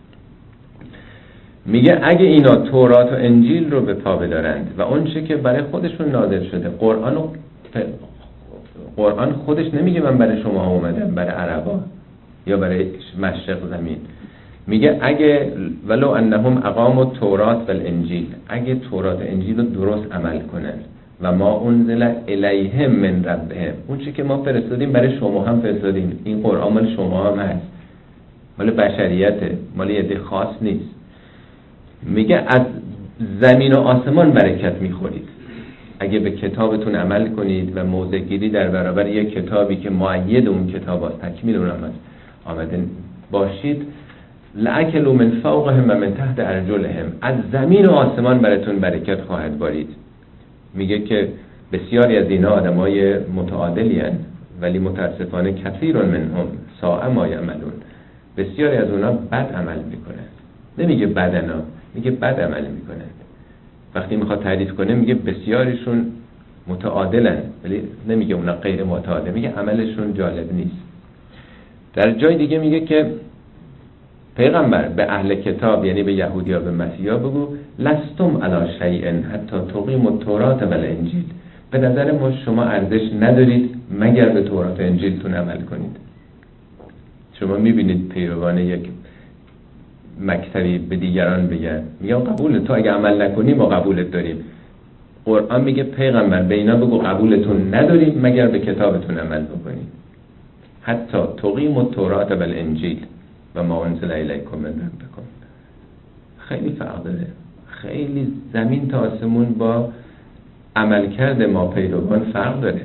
میگه اگه اینا تورات و انجیل رو به پا بدارند و اون چه که برای خودشون نازل شده، قرآن و قرآن خودش نمیگه من برای شما اومدم، برای عربا یا برای مشرق زمین، میگه اگه ولو انهم اقاموا التورات والانجیل، اگه تورات و انجیل رو درست عمل کنن و ما انزل الیهم من ربهم، اون چی که ما فرستادیم برای شما هم فرستادیم، این قرآن مال شما هم هست، مال بشریته، مال یه ده خاص نیست. میگه از زمین و آسمان برکت میخورید اگه به کتابتون عمل کنید و موضع گیری در برابر یک کتابی که مؤید اون کتاب است، تکمیل اون آمده باشید، لأکلوا من فوقهم و من تحت ارجلهم، از زمین و آسمان براتون برکت خواهد بارید. میگه که بسیاری از اینا آدمای متعادلی هستند ولی متاسفانه کثیر منهم ساء ما یعملون، بسیاری از اونا بد عمل میکنن. نمیگه بدنا، میگه بد عمل میکنن. وقتی میخواد تعریف کنه میگه بسیاریشون متعادلن ولی نمیگه اونا غیر متعادل، میگه عملشون جالب نیست. در جای دیگه میگه که پیغمبر به اهل کتاب یعنی به یهودیا به مسیحا بگو لستم علی شیء حتی تقیموا التوراة والانجیل، به نظر ما شما ارزش ندارید مگر به تورات و انجیلتون عمل کنید. شما میبینید پیروان یک مکتبی به دیگران بگن میگن قبول تو، اگه عمل نکنی ما قبولت داریم. قرآن میگه پیغمبر به اینا بگو قبولتون نداریم مگر به کتابتون عمل بکنید. حتی تقیموا التوراة والانجیل و ما انزل الیکم من ربکم. خیلی فرق داره، خیلی زمین تا آسمون با عملکرد ما پیروان فرق داره.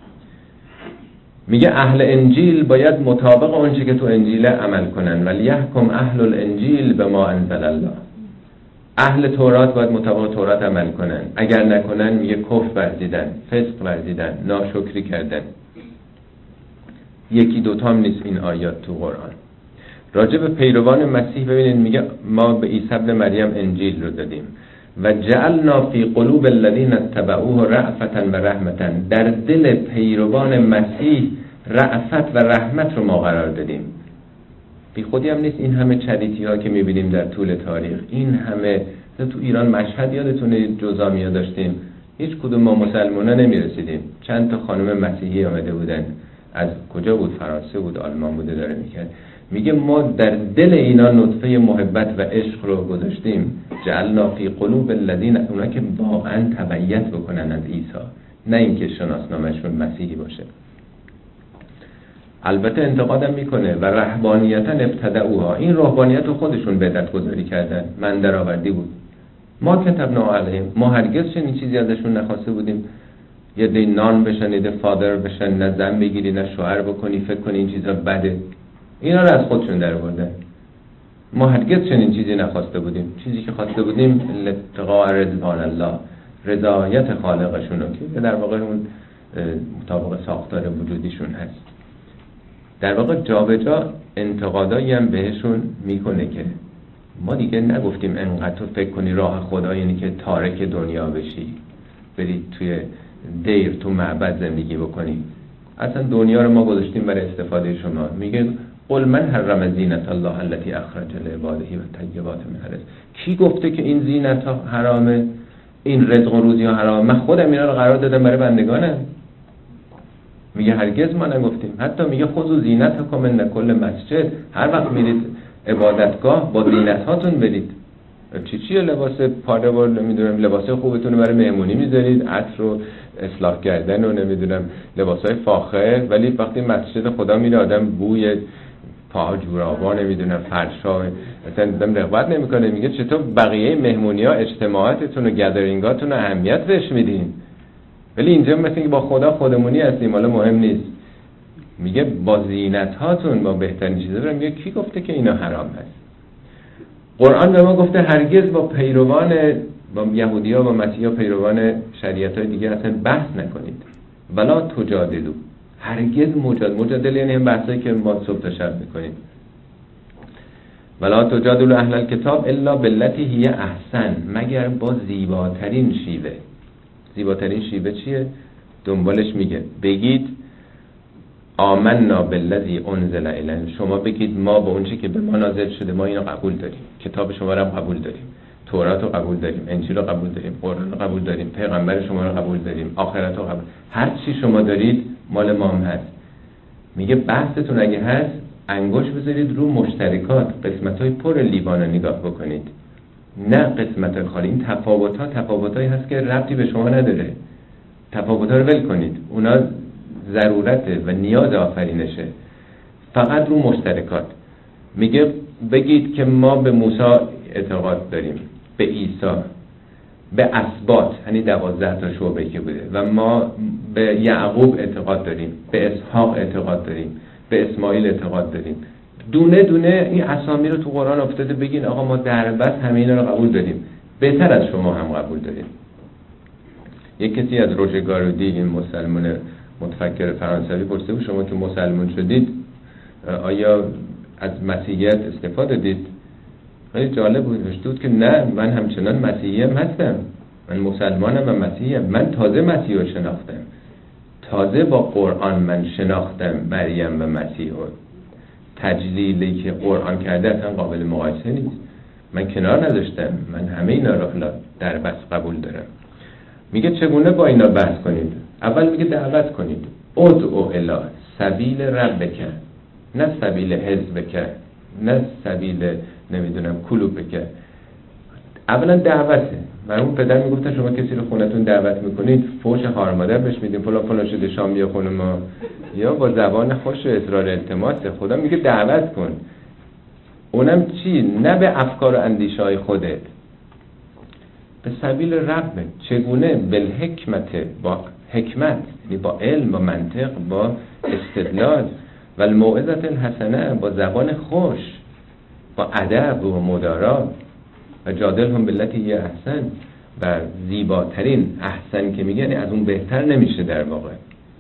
میگه اهل انجیل باید مطابق اونچه که تو انجیل عمل کنن، ولی یحکم اهل الانجیل به ما انزل الله. اهل تورات باید مطابق تورات عمل کنن، اگر نکنن میگه کفر ورزیدن، فسق ورزیدن، ناشکری کردن. یکی دوتا هم نیست این آیات تو قرآن. راجع به پیروان مسیح ببینید میگه ما به عیسی ابن مریم انجیل رو دادیم و جعلنا فی قلوب الذین اتبعوه رأفة و رحمة، در دل پیروان مسیح رأفت و رحمت رو ما قرار دادیم. بی خودی هم نیست این همه چریتی ها که میبینیم در طول تاریخ، این همه تو ایران مشهد یادتونه جزامیا داشتیم، هیچ کدوم ما مسلمانا نمیرسیدیم، چند تا خانم مسیحی آمده بودن، از کجا بود؟ فرانسه بود، آلمان بوده، داره میکرد. میگه ما در دل اینا نطفه محبت و عشق رو گذاشتیم. جعلنا فی قلوب الذین، اونا که واقعا تبعیت بکنن از عیسی، نه اینکه شناسنامه‌شون مسیحی باشه. البته انتقادم میکنه و رهبانیتا ابتدعوها، این رهبانیت رو خودشون بدعت گذاری کردن، من درآوردی بود. ما کتبنا علیهم، ما هرگز چنین چیزی ازشون نخواسته بودیم یه دی نان بشن، یه دی فادر بشن، نه زن بگیری نه شوهر بکنی، فکر کنی این چیزا بده. اینا رو از خودشون درآوردن. ما هرگز چنین چیزی نخواسته بودیم. چیزی که خواسته بودیم لاتقاء رضوان الله، رضایت خالقشون رو که در واقع اون مطابق ساختار وجودیشون هست. در واقع جا به جا انتقادایی هم بهشون میکنه که ما دیگه نگفتیم انقدر تو فکر کنی راه خدا یعنی که تارک دنیا بشی، برید توی دیر تو معبد زندگی بکنی. اصلا دنیا رو ما گذاشتیم برای استفاده شما. میگه قل من حرم زینت الله التي اخرج لعباده و طیبات من الرزق. کی گفته که این زینت ها حرامه، این رزق و روزی ها حرامه؟ من خودم اینا رو قرار دادم برای بندگانم. میگه هرگز ما نگفتیم. حتی میگه خذوا زینتکم من کل مسجد، هر وقت میرید عبادتگاه با زینت هاتون برید. چی چیه لباس پاره و نمیدونم لباس خوبتون رو برای مهمونی میذارید، عطر رو اصلاح کردن و نمیدونم لباسای فاخر، ولی وقتی مسجد خدا میره آدم بوی پا جورابا نمیدونم فرشا مثلا دم رغبت نمیکنه. میگه چطور بقیه مهمونی‌ها اجتماعاتتون و گدرینگاتون رو اهمیت بهش میدین، ولی اینجا مثل اینکه با خدا خودمونی هستیم، حالا مهم نیست. میگه با زینت هاتون با بهترین چیزا بریم. میگه کی گفته که اینا حرام هست؟ قرآن به ما گفته هرگز با پیروان با یهودی‌ها و مسیحا پیروان شریعت‌های دیگه اصلا بحث نکنید. ولا تجادلوا، هرگز مجادله مجادله یعنی این بحثایی که ما صبح تا شب میکنیم. ولا تجادلوا اهل الکتاب الا بالتي هي احسن، مگر با زیباترین شیوه. زیباترین شیوه چیه؟ دنبالش میگه بگید آمنا بالذی انزل الینا، شما بگید ما با اون چیزی که به ما نازل شده ما اینو قبول داریم، کتاب شما رو قبول داریم، تورات رو قبول داریم، انجیل رو قبول داریم، قرآن رو قبول داریم، پیغمبر شما رو قبول داریم، آخرت رو قبول، هر چی شما دارید مال ما هم هست. میگه بحثتون اگه هست انگوش بذارید رو مشترکات، قسمت‌های پر لیوان رو نگاه بکنید، نه قسمت خالی. این تفاوت‌ها تفاوتایی هست که ربطی به شما نداره. تفاوت‌ها رو ول کنید، اونا ضرورته و نیاز آفرینشه. فقط رو مشترکات. میگه بگید که ما به موسی اعتقاد داریم، به عیسی، به اسباط یعنی دوازده تا شعبه که بوده، و ما به یعقوب اعتقاد داریم، به اسحاق اعتقاد داریم، به اسماعیل اعتقاد داریم. دونه دونه این اسامی رو تو قرآن افتاده بگین آقا ما در بس همه اینا رو قبول داریم، بهتر از شما هم قبول داریم. یک کسی از روژه گارودی، این مسلمان متفکر فرانسوی، پرسیده بود شما که مسلمان شدید آیا از مسیحیت استفاده دید؟ خیلی جالب بود، نوشته بود که نه، من همچنان مسیحی هم هستم، من مسلمانم و مسیحی هم. من تازه مسیح رو شناختم، تازه با قرآن من شناختم مریم و مسیح رو. تجلیلی که قرآن کرده اصلا قابل مقایسه نیست. من کنار نذاشتم، من همه اینا رو در بس قبول دارم. میگه چگونه با اینا بحث کنید؟ اول میگه دعوت کنید، ادعو الی سبیل ربک، نه سبیل حزبک، نه سبیل نمیدونم کلوبک. اولا دعوته. مرحوم پدر میگفتن شما کسی رو خونتون دعوت میکنید فوش خواهر مادر بهش میدین، فلان فلان شده شام بیا خونه ما، یا با زبان خوش و اصرار التماس. خدا میگه دعوت کن. اونم چی؟ نه به افکار و اندیشه های خودت، به سبیل رب. چگونه؟ بالحکمت، با حکمت، یعنی با علم، با منطق، با استدلال، و الموعظة الحسنه، با زبان خوش، با ادب و مدارا. و جادلهم بالتی هی احسن، و زیباترین. احسن که میگه یعنی از اون بهتر نمیشه در واقع.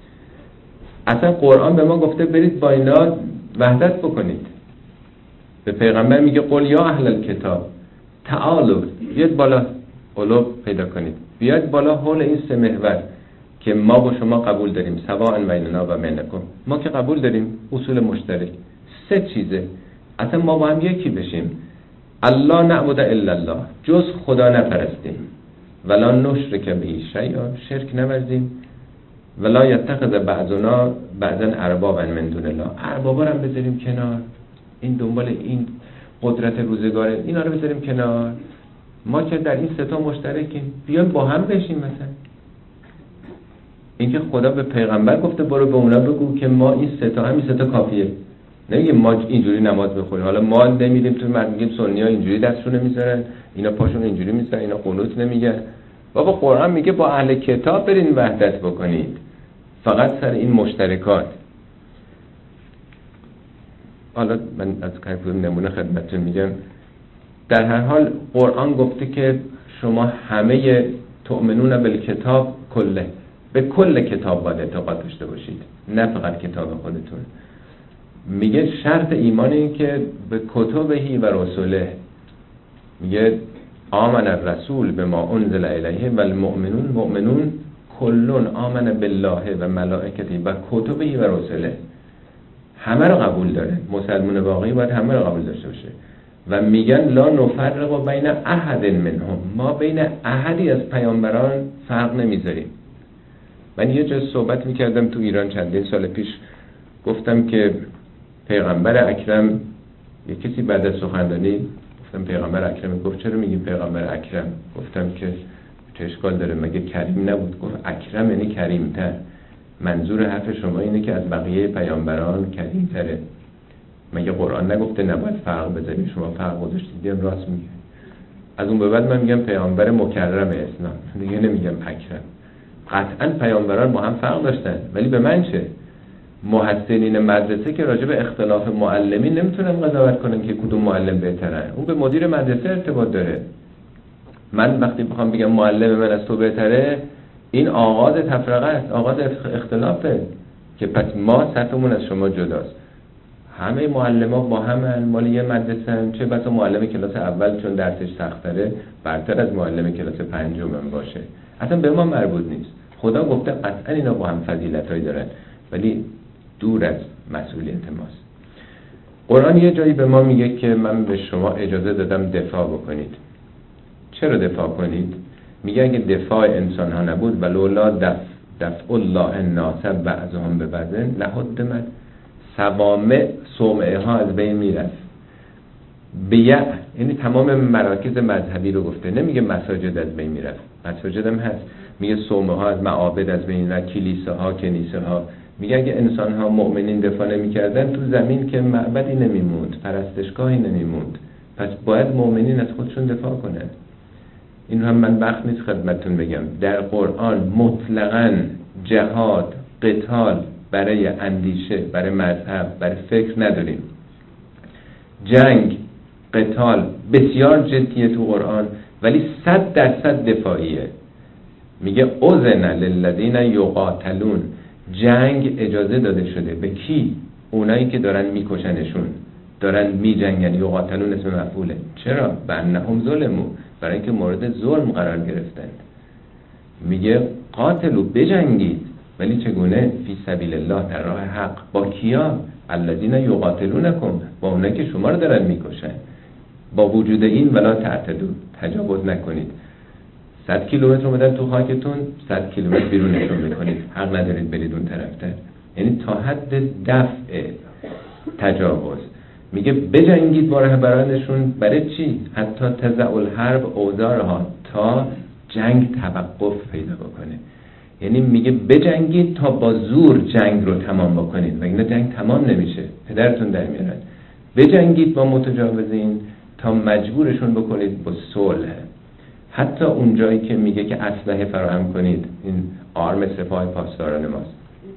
اصلا قرآن به ما گفته برید با اینا وحدت بکنید. به پیغمبر میگه قل یا اهل الکتاب تعالوا، بیاید بالا، قلوب پیدا کنید، بیاید بالا حول این سه محور که ما با شما قبول داریم، سواء بیننا و بینکم. ما که قبول داریم اصول مشترک سه چیزه، اصلا ما با هم یکی بشیم. الله نعبد الا الله، جز خدا نپرستیم، ولا نشرک به شیئا، شرک نورزیم، ولا یتخذ بعضنا بعضا اربابا من دون الله، اربابا رو هم بذاریم کنار، این دنبال این قدرت روزگاره، اینا رو بذاریم کنار. ما که در این سه تا مشترکیم، بیایم با هم بشیم. مثلا اینکه خدا به پیغمبر گفته برو به اونا بگو که ما این سه تا همین سه تا کافیه. نمیگه ما اینجوری نماز بخونیم، حالا ما نمیریم تو مرد میگیم سنی‌ها اینجوری دستشون نمیذارن، اینا پاشون اینجوری میذارن، اینا قنوت نمیگن. بابا قرآن میگه با اهل کتاب برین وحدت بکنید، فقط سر این مشترکات. حالا من از کارم نمونه خدمتتون میگم. در هر حال قرآن گفته که شما همه تؤمنون بالکتاب کله، به کل کتاب باید اعتقاد داشته باشید، نه فقط کتاب خودتون. میگه شرط ایمان این که به کتبهی و رسوله، میگه آمن الرسول به ما انزل الیه و المؤمنون مؤمنون کلون آمن بالله و ملائکته و کتبهی و رسوله، همه رو قبول داره. مسلمان واقعی باید همه رو قبول داشته باشه. و میگن لا نفرق بین احد منهم، ما بین احدی از پیامبران فرق نمیذاریم. من یه جا صحبت میکردم تو ایران چندین سال پیش، گفتم که پیغمبر اکرم، یه کسی بعد از سخنرانی گفتم پیغمبر اکرم، گفت چرا میگیم پیغمبر اکرم؟ گفتم که چه اشکال داره، مگه کریم نبود؟ گفت اکرم یعنی کریمتر. منظور حرف شما اینه که از بقیه پیامبران کریمتره. مگه قرآن نگفته نباید فرق بذاریم؟ شما فرق گذاشتید. دیدم راست میگه. از اون به بعد من میگم پیامبر مکرم اسلام، دیگه نمیگم اکرم. قطعا پیامبران با هم فرق داشتن، ولی به من چه؟ محسنین مدرسه که راجع به اختلاف معلمین نمیتونن قضاوت کنن که کدوم معلم بهتره. اون به مدیر مدرسه ارتباط داره. من وقتی بخوام بگم معلم من از تو بهتره، این آغاز تفرقه است، آغاز اختلافه که پس ما سطحمون از شما جداست. همه معلم‌ها با هم مال یه مدرسه هم. چه بسا معلم کلاس اول چون درسش سخت‌تره برتر از معلم کلاس پنجم باشه. اصلا به ما مربوط نیست. خدا گفته قطعا اینا با هم فضیلتایی دارن، ولی دور از مسئولیت ماست. قرآن یه جایی به ما میگه که من به شما اجازه دادم دفاع بکنید. چرا دفاع کنید؟ میگه اگه دفاع انسان ها نبود ولولا دفع دفع الله الناس بعضهم ببعض لهدمت صوامع، صومعه ها از بین میرفت. بیع یعنی تمام مراکز مذهبی رو گفته، نمیگه مساجد از بین میرفت، مساجد هم هست. میگه صومعه ها از معابد از بین میرفت، کلیسه ها کنیسه ها. میگه اگه انسان ها مؤمنین دفاع نمیکردن تو زمین که معبدی نمیموند، پرستشگاهی نمیموند. پس باید مؤمنین از خودشون دفاع کنن. این هم من وقت نیست خدمتتون بگم. در قرآن مطلقاً جهاد، قتال برای اندیشه، برای مذهب، برای فکر نداریم. جنگ، قتال بسیار جدیه تو قرآن، ولی صد درصد دفاعیه. میگه اذن للذین یقاتلون، جنگ اجازه داده شده به کی؟ اونایی که دارن میکشنشون، دارن میجنگن. یقاتلون اسم مفعوله. چرا؟ بانهم ظلموا، برای اینکه مورد ظلم قرار گرفتند. میگه قاتلوا، بجنگید، ولی چگونه؟ فی سبیل الله، در راه حق. با کیا؟ الذین یقاتلونکم، با اونایی که شما رو دارن میکشن. با وجود این ولا تعتدوا، تجاوز نکنید. صد کیلومتر اومدن تو خاکتون، صد کیلومتر بیرونشون بکنید، حق ندارید برید اون طرفتر. یعنی تا حد دفع تجاوز. میگه بجنگید با رهبرانشون. برای چی؟ حتی تضع الحرب اوزارها، تا جنگ توقف پیدا بکنه. یعنی میگه بجنگید تا با زور جنگ رو تمام بکنید، وگرنه جنگ تمام نمیشه، پدرتون در میارن. بجنگید با متجاوزین تا مجبورشون بکنید با صلح. حتی اون جایی که میگه که اسلحه فراهم کنید، این آرم سپاه پاسداران ماست،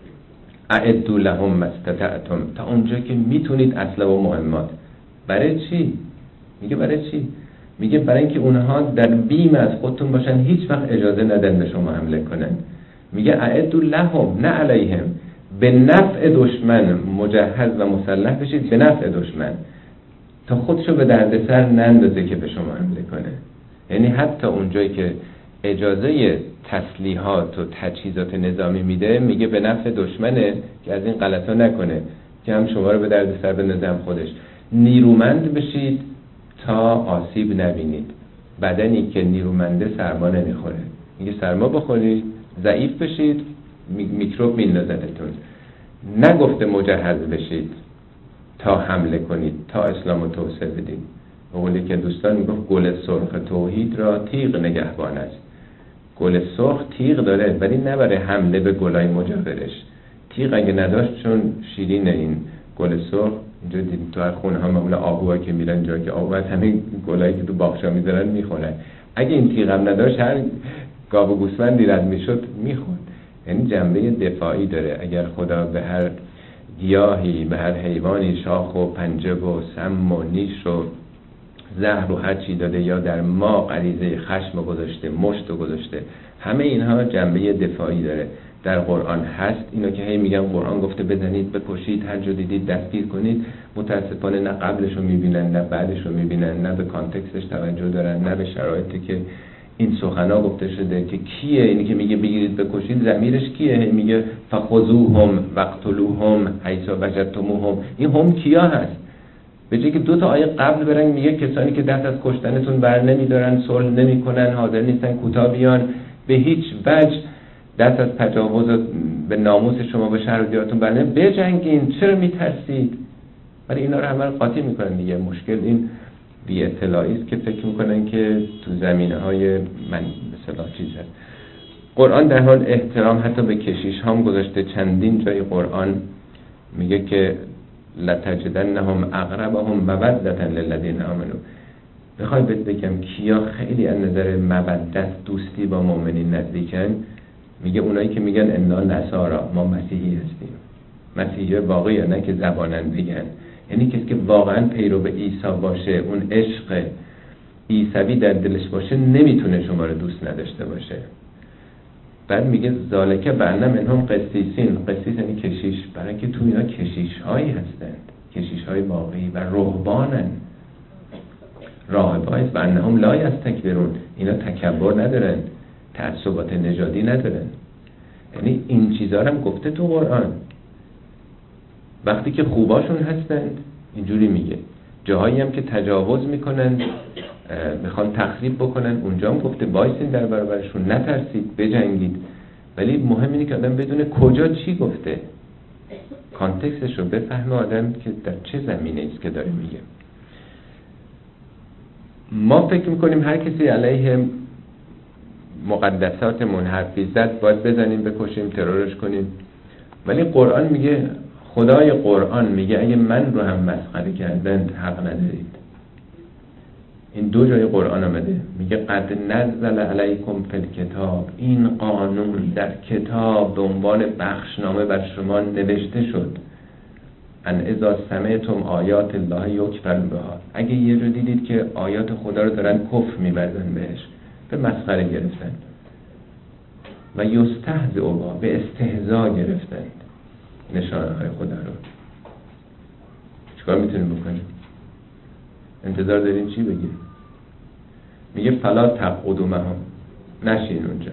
اعدوا لهم ما استطعتم، تا اونجا که میتونید اسلحه و مهمات. برای چی؟ میگه برای چی؟ میگه برای اینکه اونها در بیم از خودتون باشن، هیچ وقت اجازه ندن به شما حمله کنن. میگه اعدوا لهم نه علیهم، به نفع دشمن مجهز و مسلح بشید، به نفع دشمن، تا خودشو به دردسر نندازه که به شما حمله کنه. یعنی حتی اونجایی که اجازه تسلیحات و تجهیزات نظامی میده، میگه به نفع دشمنه که از این غلطا نکنه، که هم شما رو به دردسر بندازه هم خودش. نیرومند بشید تا آسیب نبینید. بدنی که نیرومنده سرما نمیخوره. میگه سرما بخورید، ضعیف بشید، میکروب میندازدتون. نگفته مجهز بشید تا حمله کنید، تا اسلام رو توسعه بدید. قولی که دوستان میگفت گل سرخ توحید را تیغ نگهبان است. گل سرخ تیغ داره ولی نه برای حمله به گلای مجاورش. تیغ اگه نداشت، چون شیرین این گل سرخ، اینجا دیدیم تو هر خونه ها معمولا آهوها که میرن جایی که آهو هست همین گلایی که تو باغچه میذارن میخورن. اگه این تیغ هم نداشت هر گاو و گوسفندی رد میشد میخورد. یعنی جنبه دفاعی داره. اگر خدا به هر گیاهی، به هر حیوانی شاخ و پنجه و سم و نیش و زهر و هر چی داده، یا در ما غریزه خشم گذاشته، مشت گذاشته، همه اینها جنبه دفاعی داره. در قرآن هست. اینو که هی میگم قرآن گفته بزنید، بکشید، هر جا دیدید دستگیر کنید، متاسفانه نه قبلش رو میبینن نه بعدش رو میبینن، نه به کانتکستش توجه دارن، نه به شرایطی که این سخنا گفته شده که کیه اینی که میگه بگیرید بکشید، ضمیرش کیه؟ هی میگه فخذوهم وقتلوهم حیث وجدتموهم. این هم کیا هست؟ به جای که دو تا آیه قبل برن میگه کسانی که دست از کشتنتون بر نمیدارن، صلح نمیکنن، حاضر نیستن کوتاه بیان، به هیچ وجه دست از تجاوز به ناموس شما به شهر و دیارتون بر نمی بجنگین، چرا میترسید؟ ولی اینا رو همه قاطی میکنن دیگه. مشکل این بی اطلاعی است که فکر میکنن که تو زمینه‌های من مثلا چیز هست. قرآن در حال احترام حتی به کشیش هم گذاشته. چندین جای قرآن میگه که لتجدنهم اقربهم مودة للذین آمنوا. بخوای بهت بگم کیا خیلی از نظر مودت، دوستی با مؤمنین نزدیکن، میگه اونایی که میگن انا نصارا، ما مسیحی هستیم. مسیحی واقعی، نه که زبانن بگن. یعنی کسی که واقعا پیرو به عیسی باشه، اون عشق عیسوی در دلش باشه، نمیتونه شما رو دوست نداشته باشه. بعد میگه ذالکه بأن منهم قسیسین. قسیس یعنی کشیش، برای که تو اینا کشیش هایی هستند، کشیش های واقعی و رهبانن. راهبای است بأنهم لا یستکبرون. اینا تکبر ندارن، تعصبات نژادی ندارن. یعنی این چیزا رو هم گفته تو قرآن. وقتی که خوباشون هستند اینجوری میگه. جاهایی هم که تجاوز میکنن، میخوان تخریب بکنن، اونجا هم گفته وایسین در برابرشون، نترسید، بجنگید. ولی مهم اینه که آدم بدونه کجا چی گفته، کانتکستش رو بفهمه آدم که در چه زمینه است که داره میگه. ما فکر میکنیم هر کسی علیه مقدساتمون حرفی زد باید بزنیم، بکشیم، ترورش کنیم. ولی قرآن میگه، خدای قرآن میگه اگه من رو هم مسخره کردند حق ندارید. این دو جای قرآن آمده. میگه قد نزل علیکم فی الکتاب، این قانون در کتاب به عنوان بخشنامه بر شما نوشته شد. ان اذا سمعتم آیات الله یکفر بها، اگه یه جا دیدید که آیات خدا رو دارن کفر میبرن بهش، به مسخره گرفتن. و یستهزئ بها، به استهزا گرفتن نشانه های خدا رو. چیکار میتونیم بکنیم؟ انتظار داریم چی بگیم؟ میگه فلا تقعدوا معهم، نشین اونجا،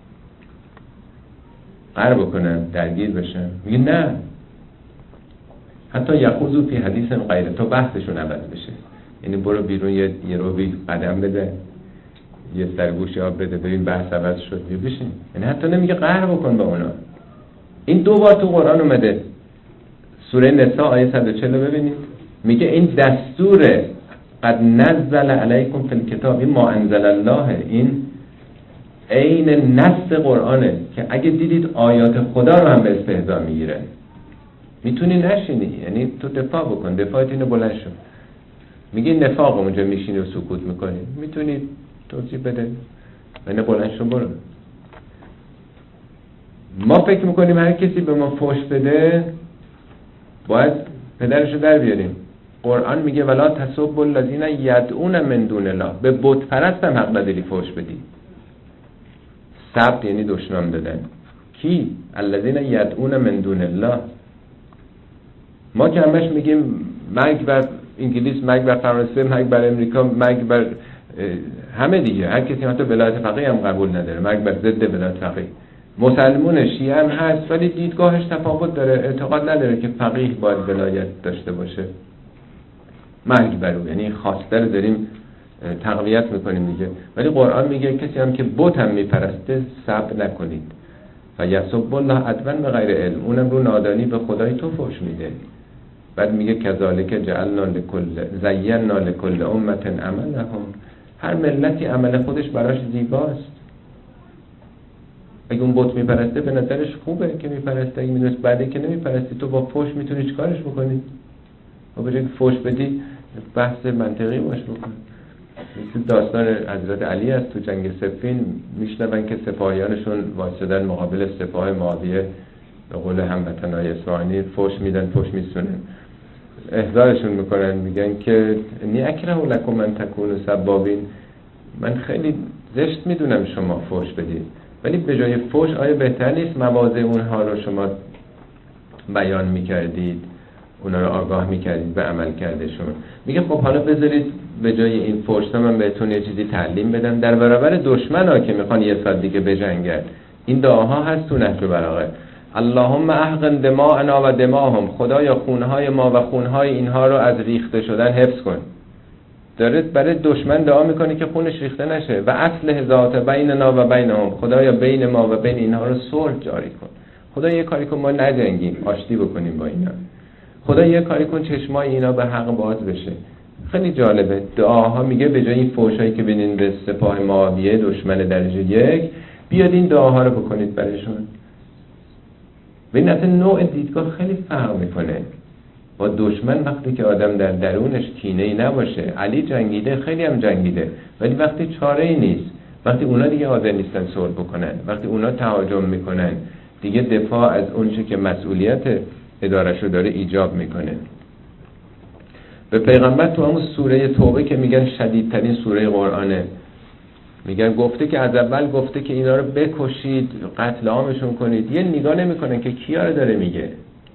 قهر بکنن، درگیر بشن. میگه نه، حتی یخوضوا فی حدیث غیره، تا بحثشون عوض بشه. یعنی برو بیرون، یه یه رو بی قدم بده، یه سرگوشی آب بده، ببین بحث عوض شد، بیا بشین. یعنی حتی نمیگه قهر بکن با اونا. این دو بار تو قرآن اومده. سوره نساء آیه صد و چهل رو ببینید. میگه این دستوره، قد نزل علیکم فی الکتاب، این ما انزل الله، این عین نص قرآنه که اگه دیدید آیات خدا رو هم به استهزا میگیرن، میتونی نشینی، یعنی تو دفاع بکن، دفاعت اینو بلند شو. میگه نفاق اونجا میشینی و سکوت میکنی، میتونی توضیح بده، اینو بلند شو برو. ما فکر میکنیم هر کسی به ما فحش بده باید پدرشو در بیاریم. قرآن میگه ولا تسبوا الذین یدعون من دون الله، به بت پرست هم حق نداری فحش بدی. سب یعنی دشنام دادن. کی؟ الذین یدعون من دون الله. ما که همش میگیم مرگ بر انگلیس، مرگ بر فرانسه، مرگ بر امریکا، مرگ بر همه دیگه. هر کسی حتی ولایت فقیه هم قبول نداره، مرگ بر ضد ولایت فقیه. مسلمون شیعه هم هست ولی دیدگاهش تفاوت داره، اعتقاد نداره که فقیه باید ولایت داشته باشه. مرگ بر او، یعنی خواسته رو داریم تقویت میکنیم دیگه. ولی قرآن میگه کسی هم که بت هم میپرسته صبر نکنید. و یسب الله عدوا بغیر علم، اونم رو نادانی به خدای تو فحش میده. بعد میگه کذالک جعلنا لکل زینا لکل امه عملهم، هر ملتی عمل خودش براش زیباست. اگه اون بت میپرسته به نظرش خوبه که میپرسته، اگه میدونست بعدی که نمیپرستی تو با فحش میتونی چیکارش بکنی؟ و به جای که فحش بدی بحث منطقی باش بکن. مثل داستان حضرت علی است تو جنگ صفین، میشنون که سپاهیانشون وایسادن مقابل سپاه معاویه، به قول هموطنای اسفحانی فحش میدن، فحش میسونن، احضارشون میکنن، میگن که انی اکره لکم من تکونوا سبابین، من خیلی زشت میدونم شما فحش بدید، ولی به جای فحش آیا بهتر نیست مواضع اونها رو شما بیان میکردید، اونا رو آگاه میکردید به عمل کردشون؟ میگه خب حالا بذارید به جای این فحش من بهتون یه چیزی تعلیم بدم در برابر دشمن ها که میخوان یه سال دیگه بجنگن. این دعاها هست تو نهج البلاغه. اللهم احقن دماءنا و دماءهم، خدایا خونهای ما و خونهای اینها رو از ریخته شدن حفظ کن. داره برای دشمن دعا میکنه که خونش ریخته نشه. و اصلح ذات بیننا و بینهم، خدایا بین ما و بین اینها رو صلح جاری کن. خدا یه کاری کن ما نجنگیم، آشتی بکنیم با اینا. خدا یه کاری کن چشمای اینا به حق باز بشه. خیلی جالبه دعاها. میگه به جای این فحشایی که بینین به سپاه معاویه دشمن درجه یک، بیاد این دعاها رو بکنید برایشون. ببین اصلا نوع دیدگاه خیلی فرق میکنه با دشمن. وقتی که آدم در درونش کینه‌ای نباشه، علی جنگیده، خیلی هم جنگیده، ولی وقتی چاره‌ای نیست، وقتی اونا دیگه حاضر نیستن صلح بکنن، وقتی اونا تهاجم میکنن، دیگه دفاع از اون چه که مسئولیت اداره‌شو داره ایجاب میکنه. به پیغمبر تو همون سوره توبه که میگن شدیدترین سوره قرآنه، میگن گفته که از اول گفته که اینا رو بکشید، قتل عامشون کنید. یه نگاه نمیکنن که کیا رو داره میگه.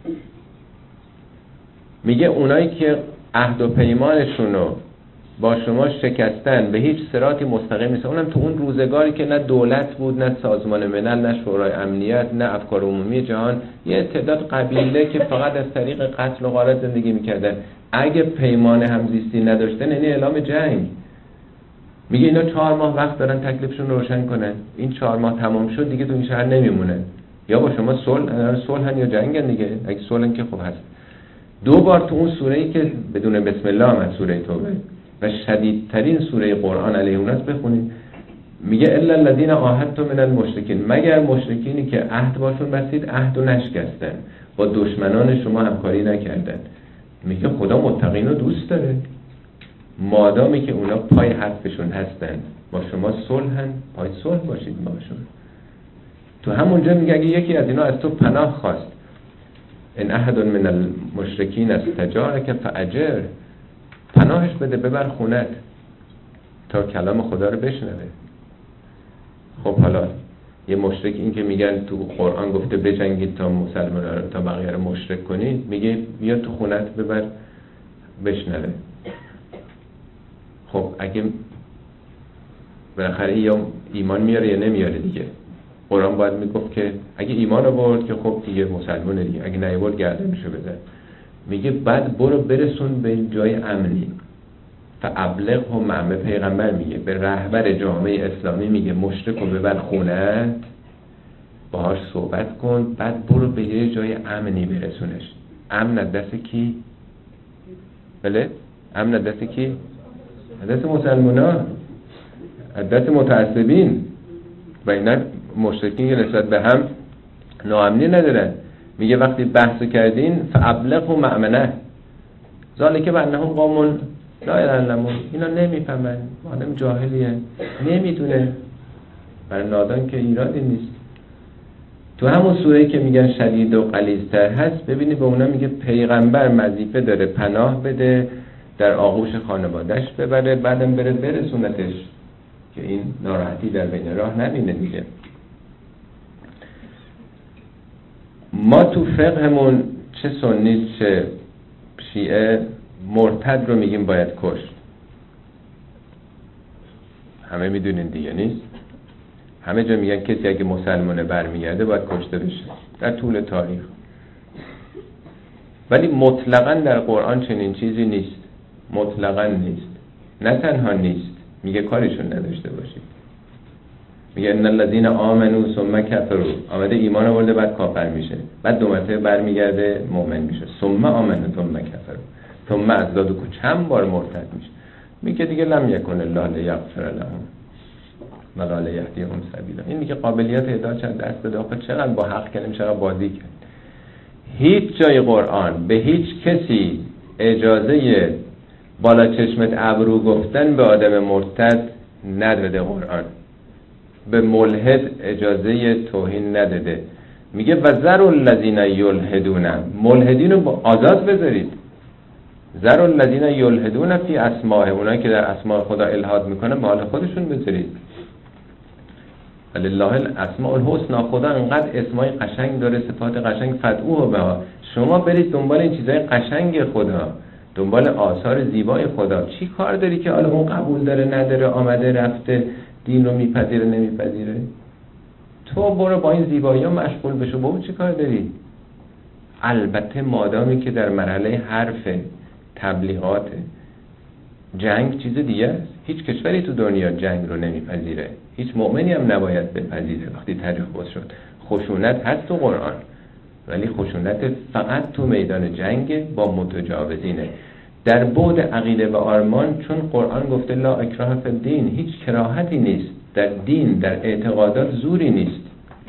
میگه اونایی که عهد و پیمانشون رو با شما شکستن به هیچ صراطی مستقیم نیست. اونم تو اون روزگاری که نه دولت بود، نه سازمان ملل، نه شورای امنیت، نه افکار عمومی جهان، یه تعداد قبیله که فقط از طریق قتل و غارت زندگی میکردن. اگه پیمان همزیستی نداشتن یعنی اعلام جنگ. میگه اینا چهار ماه وقت دارن تکلیفشون رو روشن کنن. این چهار ماه تمام شد دیگه تو این شهر نمیمونن. یا با شما صلح صلحن یا جنگن دیگه. اگه صلحن که خوب هست. دو بار تو اون سوره‌ای که بدون بسم الله هم سوره توبه و شدیدترین سوره قرآن علیه اوناست بخونید. میگه الا الذين عاهدتم من المشرکین، مگر مشرکینی که عهد باشون بستید عهد و نشکستن، با دشمنان شما همکاری نکردن. میگه خدا متقین رو دوست داره مادامی که اونا پای حرفشون هستن، با شما صلحن، پای صلح باشید باشون. تو همونجا میگه اگه یکی از اینا از تو پناه خواست، ان احد من المشرکین استجارک فاجر، پناهش بده، ببر خونت تا کلام خدا رو بشنوه. خب حالا یه مشرک این که میگن تو قرآن گفته بجنگید تا مسلمان رو تا بقیه رو مشرک کنید، میگه بیا تو خونت ببر بشنوه. خب اگه بالاخره یا ایمان میاره یا نمیاره دیگه. قرآن باید میگفت که اگه ایمان آورد که خب دیگه مسلمانه دیگه، اگه نیاورد گردنشو بزن. میگه بعد برو برسون به جای امنی. فابلغه مع، پیغمبر میگه به رهبر جامعه اسلامی میگه مشرک رو ببر خونت، باهاش صحبت کن، بعد برو به یه جای امنی برسونش. امن از دست کی؟ بله؟ امن از دست کی؟ از دست مسلمانان، از دست متعصبین. و اینا مشرکین که نسبت به هم ناامنی ندارن. میگه وقتی بحث کردین فابلغه مأمنه ذالک بانهم قوم لا یعلمون، اینا نمیفهمن، آدم جاهلیه، نمیدونه. برای نادان که ایرادی نیست. تو همون سوره‌ای که میگن شدید و غلیظ‌تر هست، ببینید به اونا میگه پیغمبر وظیفه داره پناه بده، در آغوش خانواده‌اش ببره، بعدم بره برسونتش که این ناراحتی در بین راه نبینه دیگه. ما تو فقهمون چه سنی چه شیعه مرتد رو میگیم باید کشت. همه میدونین دیگه نیست؟ همه جا میگن کسی اگه مسلمانه برمیگرده باید کشته بشه در طول تاریخ. ولی مطلقاً در قرآن چنین چیزی نیست. مطلقاً نیست. نه تنها نیست، میگه کارشون نداشته باشید. میگه ان الذين آمنوا ثم كفروا، آمده ایمان آورده بعد کافر میشه، بعد دو مرتبه برمیگرده مؤمن میشه. ثم آمنوا ثم كفروا ثم ازدادوا، چند بار مرتد میشه. میگه دیگه لم یکن الله لیغفر لهم. مقال یهدیهم سبیلا. این میگه قابلیت هدایت چند دست بده. آخه چقدر با حق کردیم، چقدر بازی کرد. هیچ جای قرآن به هیچ کسی اجازه بالا چشمت ابرو گفتن به آدم مرتد نداده. قرآن به ملحد اجازه توهین نداده. میگه و ذروا الذین یلحدون، ملحدین رو آزاد بذارید. ذروا الذین یلحدون فی اسماء، اونایی که در اسماء خدا الحاد میکنن به حال خودشون بذارید. ولله الاسماء الحسنی، خدا انقدر اسمای قشنگ داره، صفات قشنگ، فدعوه بها. شما برید دنبال این چیزای قشنگ خدا، دنبال آثار زیبای خدا. چی کار داری که حالا اون قبول داره نداره، آمده رفته، دین رو میپذیره نمیپذیره؟ تو برو با این زیبایی ها مشغول بشو، با اون چی کار داری؟ البته مادامی که در مرحله حرف تبلیغات، جنگ چیز دیگه است. هیچ کشوری تو دنیا جنگ رو نمیپذیره، هیچ مؤمنی هم نباید بپذیره. وقتی تاریخ باز شد خشونت هست تو قرآن، ولی خشونت فقط تو میدان جنگ با متجاوزینه. در بعد عقیده و آرمان، چون قرآن گفته لا اکراه فی الدین، هیچ کراهتی نیست در دین، در اعتقادات زوری نیست.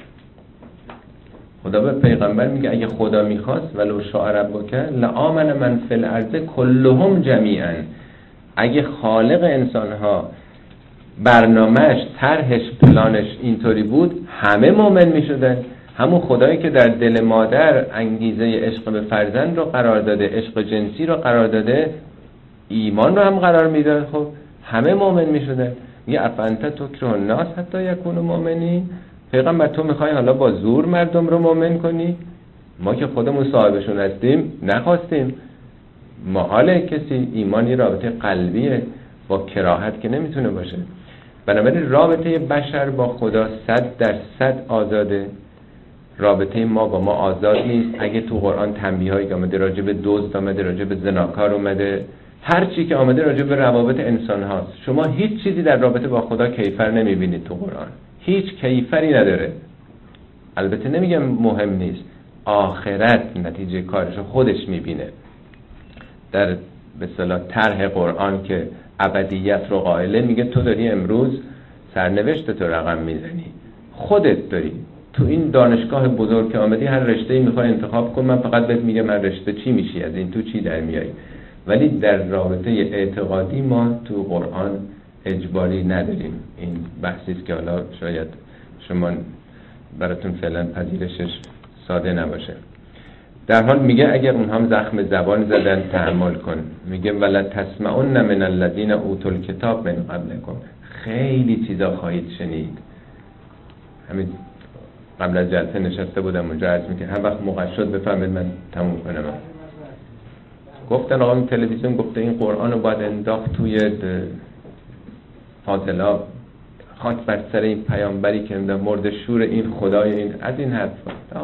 خدا به پیغمبر میگه اگه خدا میخواست ولو شاء ربک لآمن من فی الارض کلهم جمیعا، اگه خالق انسانها برنامهش، طرحش، پلانش اینطوری بود همه مؤمن میشدن. همون خدایی که در دل مادر انگیزه عشق به فرزند رو قرار داده، عشق جنسی رو قرار داده، ایمان رو هم قرار میداد، خب همه مؤمن میشدن. میگه افانت تکره الناس حتی یکونوا مؤمنین، پیغمبر تو میخوای حالا با زور مردم رو مؤمن کنی؟ ما که خودمون صاحبشون هستیم نخواستیم. محال کسی ایمانی رابطه قلبیه، با کراهت که نمیتونه باشه. بنابراین رابطه بشر با خدا صد در صد آزاده، رابطه ما با ما آزاد نیست. اگه تو قرآن تنبیهایی که آمده راجع به دزد آمده، راجع به زناکار اومده، هر چی که آمده راجع به روابط انسان هاست، شما هیچ چیزی در رابطه با خدا کیفر نمیبینید تو قرآن، هیچ کیفری نداره. البته نمیگم مهم نیست، آخرت نتیجه کارش خودش میبینه. در به اصطلاح طرح قرآن که ابدیت رو قائله، میگه تو داری امروز سرنوشت تو رقم میزنی، خودت داری تو این دانشگاه بزرگ که آمدی هر رشته‌ای میخوای انتخاب کن، من فقط بهت میگم هر رشته چی میشی، از این تو چی در میای. ولی در رابطه اعتقادی ما تو قرآن اجباری نداریم. این بحثی است که حالا شاید شما براتون فعلا پذیرشش ساده نباشه. در حال میگه اگر اونها هم زخم زبان زدن تحمل کن. میگه ولا تسمعن من الذین اوتوا الکتاب من قبلکم، خیلی چیزا خواهید شنید. همین قبل از جلسه نشسته بودم اونجا، عرض میکنم هر وقت موقع شد بفهمید من تموم کنم. گفتن آقا تلویزیون گفته این قرآن رو باید انداخت توی فاضلا، خاک بر سر این پیامبری که مرد شور این خدای این، از این حرف.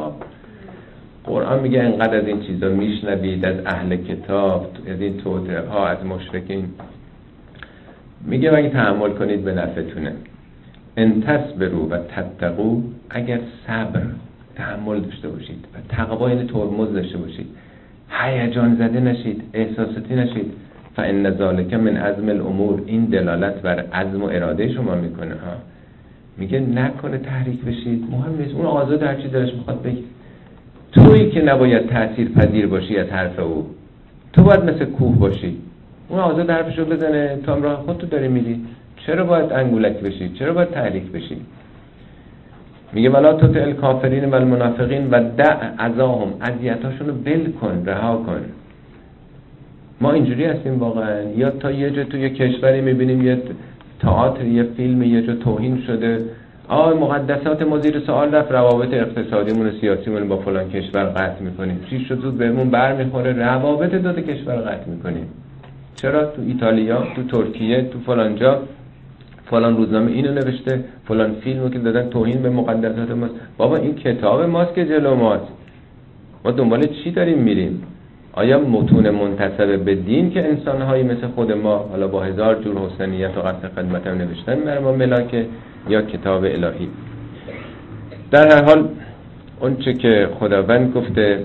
قرآن میگه انقدر از این چیزا میشنوید از اهل کتاب، از این توطئه ها، از مشرکین. میگه اگه تحمل کنید به نفعتونه. ان تصبروا و تتقوا، اگر صبر تحمل داشته باشید و تقوا یعنی ترمز داشته باشید، هیجان زده نشید، احساساتی نشید، فان ذلک من عزم الامور، این دلالت بر عزم و اراده شما میکنه ها. میگه نکنه تحریک بشید، مهم نیست، اون آزاد هر چی دلش میخواد بگه. تویی که نباید تأثیر پذیر باشی از حرف او، تو باید مثل کوه باشی، اون آزاد حرفشو بزنه، تو هم راه خودتو داری میری، چرا باید انگولک بشی؟ چرا باید تحریک بشی؟ میگه ولا تطع الکافرین و المنافقین و دع اذاهم، اذیتاشونو بل کن، رها کن. ما اینجوری هستیم واقعا، یا تا یه جا تو یه کشوری میبینیم یه تئاتر، یه فیلم، یه جا توهین شده، آه مقدسات ما زیر سوال رفت، روابط اقتصادیمون و سیاسیمون با فلان کشور قطع میکنیم، چی شد زود بهمون بر میخوره، روابط دو تا کشور قطع میکنیم. چرا؟ تو ایتالیا، تو ترکیه، تو فلان جا فلان روزنامه اینو نوشته، فلان فیلمو که دادن توهین به مقدسات ماست. بابا این کتاب ماست که جلو ماست، ما دنبال چی داریم میریم؟ آیا متون منتسب به دین که انسان‌هایی مثل خود ما حالا با هزار جور حسنیت و قصد خدمت هم نوشتن برای ما ملاکه، یا کتاب الهی؟ در هر حال اون چه که خداوند گفته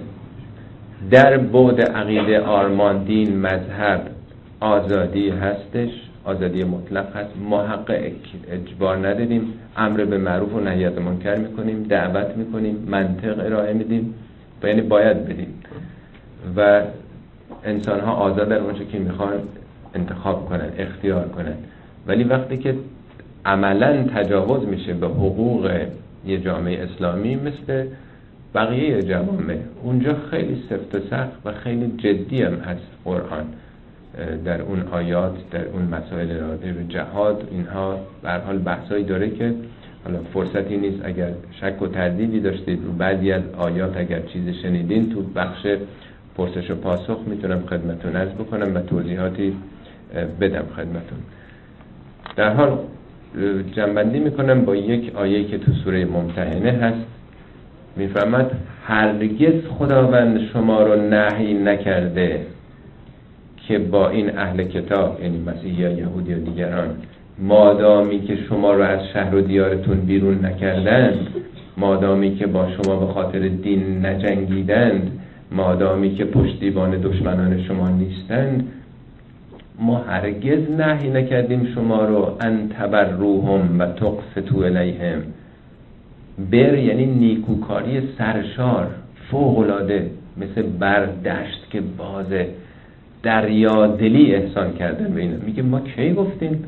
در بعد عقیده، آرمان، دین، مذهب آزادی هستش. آزادی مطلق هست. ما حق اجبار نداریم، امر به معروف و نهی از منکر میکنیم، دعوت میکنیم، منطق ارائه میدیم، یعنی باید بدیم و انسان ها آزادن اونچه که میخوان انتخاب کنن، اختیار کنن. ولی وقتی که عملاً تجاوز میشه به حقوق یه جامعه اسلامی مثل بقیه جوامع، اونجا خیلی سفت و سخت و خیلی جدی هم هست قرآن در اون آیات، در اون مسائل راجع به جهاد. اینها به هر حال بحثایی داره که حالا فرصتی نیست، اگر شک و تردیدی داشتید رو بعضی از آیات، اگر چیزی شنیدین تو بخش پرسش و پاسخ میتونم خدمتتون عرض بکنم و توضیحاتی بدم خدمتتون. در حال جنبندی میکنم با یک آیه که تو سوره ممتحنه هست، میفرماد هرگز خداوند شما رو نهی نکرده که با این اهل کتاب، یعنی مسیحی یا یهودی یا دیگران، مادامی که شما رو از شهر و دیارتون بیرون نکردند، مادامی که با شما به خاطر دین نجنگیدند، مادامی که پشتیبان دشمنان شما نیستند، ما هرگز نهی نکردیم شما رو ان تبروهم و تقسطوا الیهم. بر یعنی نیکوکاری سرشار، فوق‌العاده، مثل بردشت که بازه، دریا دلی احسان کردن به اینا. میگه ما کی گفتیم؟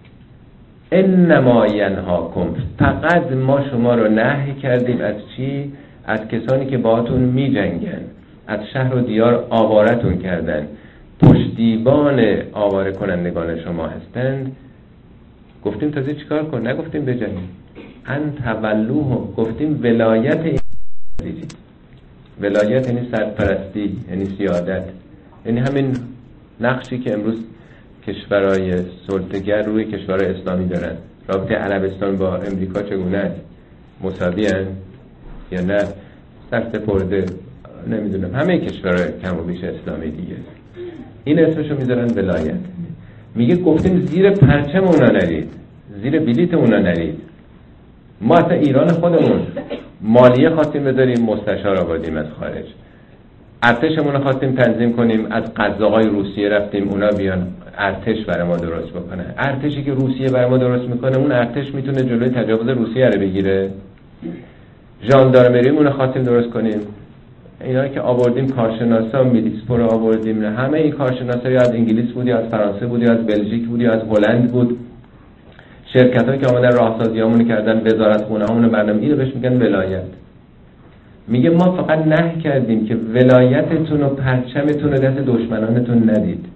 انما ینهاکم، فقط ما شما رو نهی کردیم از چی؟ از کسانی که باهاتون میجنگن، از شهر و دیار آوارتون کردن، پشتیبان آواره کنندگان شما هستند. گفتیم تازه چیکار کن؟ نگفتیم بجنگید. ان تولوه، گفتیم ولایت این دیدید. ولایت یعنی سرپرستی، یعنی سیادت، یعنی همین نقشی که امروز کشورهای سلطه‌گر روی کشورهای اسلامی دارن. رابطه عربستان با امریکا چگونه است؟ مساوی هستند یا نه؟ سرسپرده، نمیدونم، همه کشورهای کم و بیش اسلامی دیگه این اسمشو میذارن ولایت. میگه گفتیم زیر پرچم اونا نرید، زیر بلیت اونا نرید. ما اصلا ایران خودمون مالیه خواستیم بذاریم، مستشار آوردیم از خارج. ارتشمون رو خواستیم تنظیم کنیم، از قزاقای روسیه رفتیم اونا بیان ارتش برای ما درست بکنه. ارتشی که روسیه برای ما درست میکنه، اون ارتش میتونه جلوی تجاوز روسیه رو بگیره؟ ژاندارمریمون رو خواستیم درست کنیم، اینا که آوردیم کارشناسا، میلیسپو رو آوردیم، نه همه این کارشناسا یا از انگلیس بود یا از فرانسه بود یا از بلژیک بود یا از هلند بود. شرکتایی که آمدن راهسازیامون کردن، وزارتخونه هامون برنامه، اینو بهش میگن ولایت. میگه ما فقط نهی کردیم که ولایتتون و پرچمتون رو دست دشمنانتون ندید.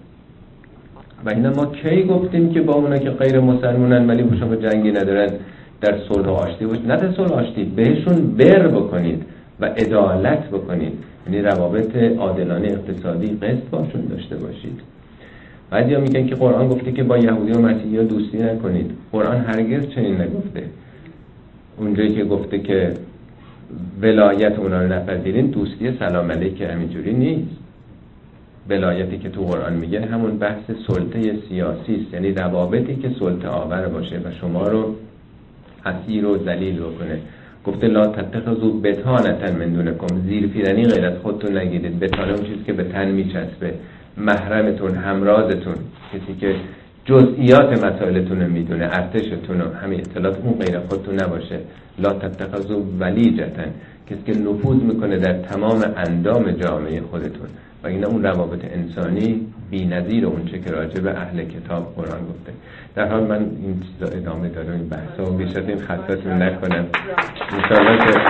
و اینا ما کی گفتیم که با اونا که غیر مسلمانن ولی با شما جنگی ندارن در صلح و آشتی باش؟ نه در صلح و آشتی، بهشون بر بکنید و عدالت بکنید، یعنی روابط عادلانه اقتصادی قسط باشون داشته باشید. بعضیا میگن که قرآن گفته که با یهودی و مسیحی دوستی نکنید. قرآن هرگز چنین نگفته. اونجایی که گفته که ولایت اونا رو نپذیرین، دوستی سلام علیک همینجوری نیست. ولایتی که تو قرآن میگه همون بحث سلطه سیاسی است، یعنی روابطی که سلطه آور باشه و شما رو اسیر و ذلیل بکنه. گفته لا تتخذوا بطانة من دونکم، زیر پیرنی غیر از خودتون نگیرید. بطانه اون چیزی که به تن میچسبه، محرمتون، همرازتون، کسی که جزئیات مسائلتون رو میدونه، ارتشتون و همه اطلاعات، اون غیر خودتون نباشه. لا تتخذوا ولیجة، کسی که نفوذ میکنه در تمام اندام جامعه خودتون. و اینا اون روابط انسانی بی‌نظیر اون چه که راجع به اهل کتاب قرآن گفته. در حال من این چیزا ادامه دارم، این بحثا و بیش از این خطاتون نکنم انشاءالله که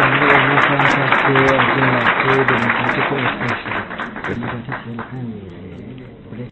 Gracias.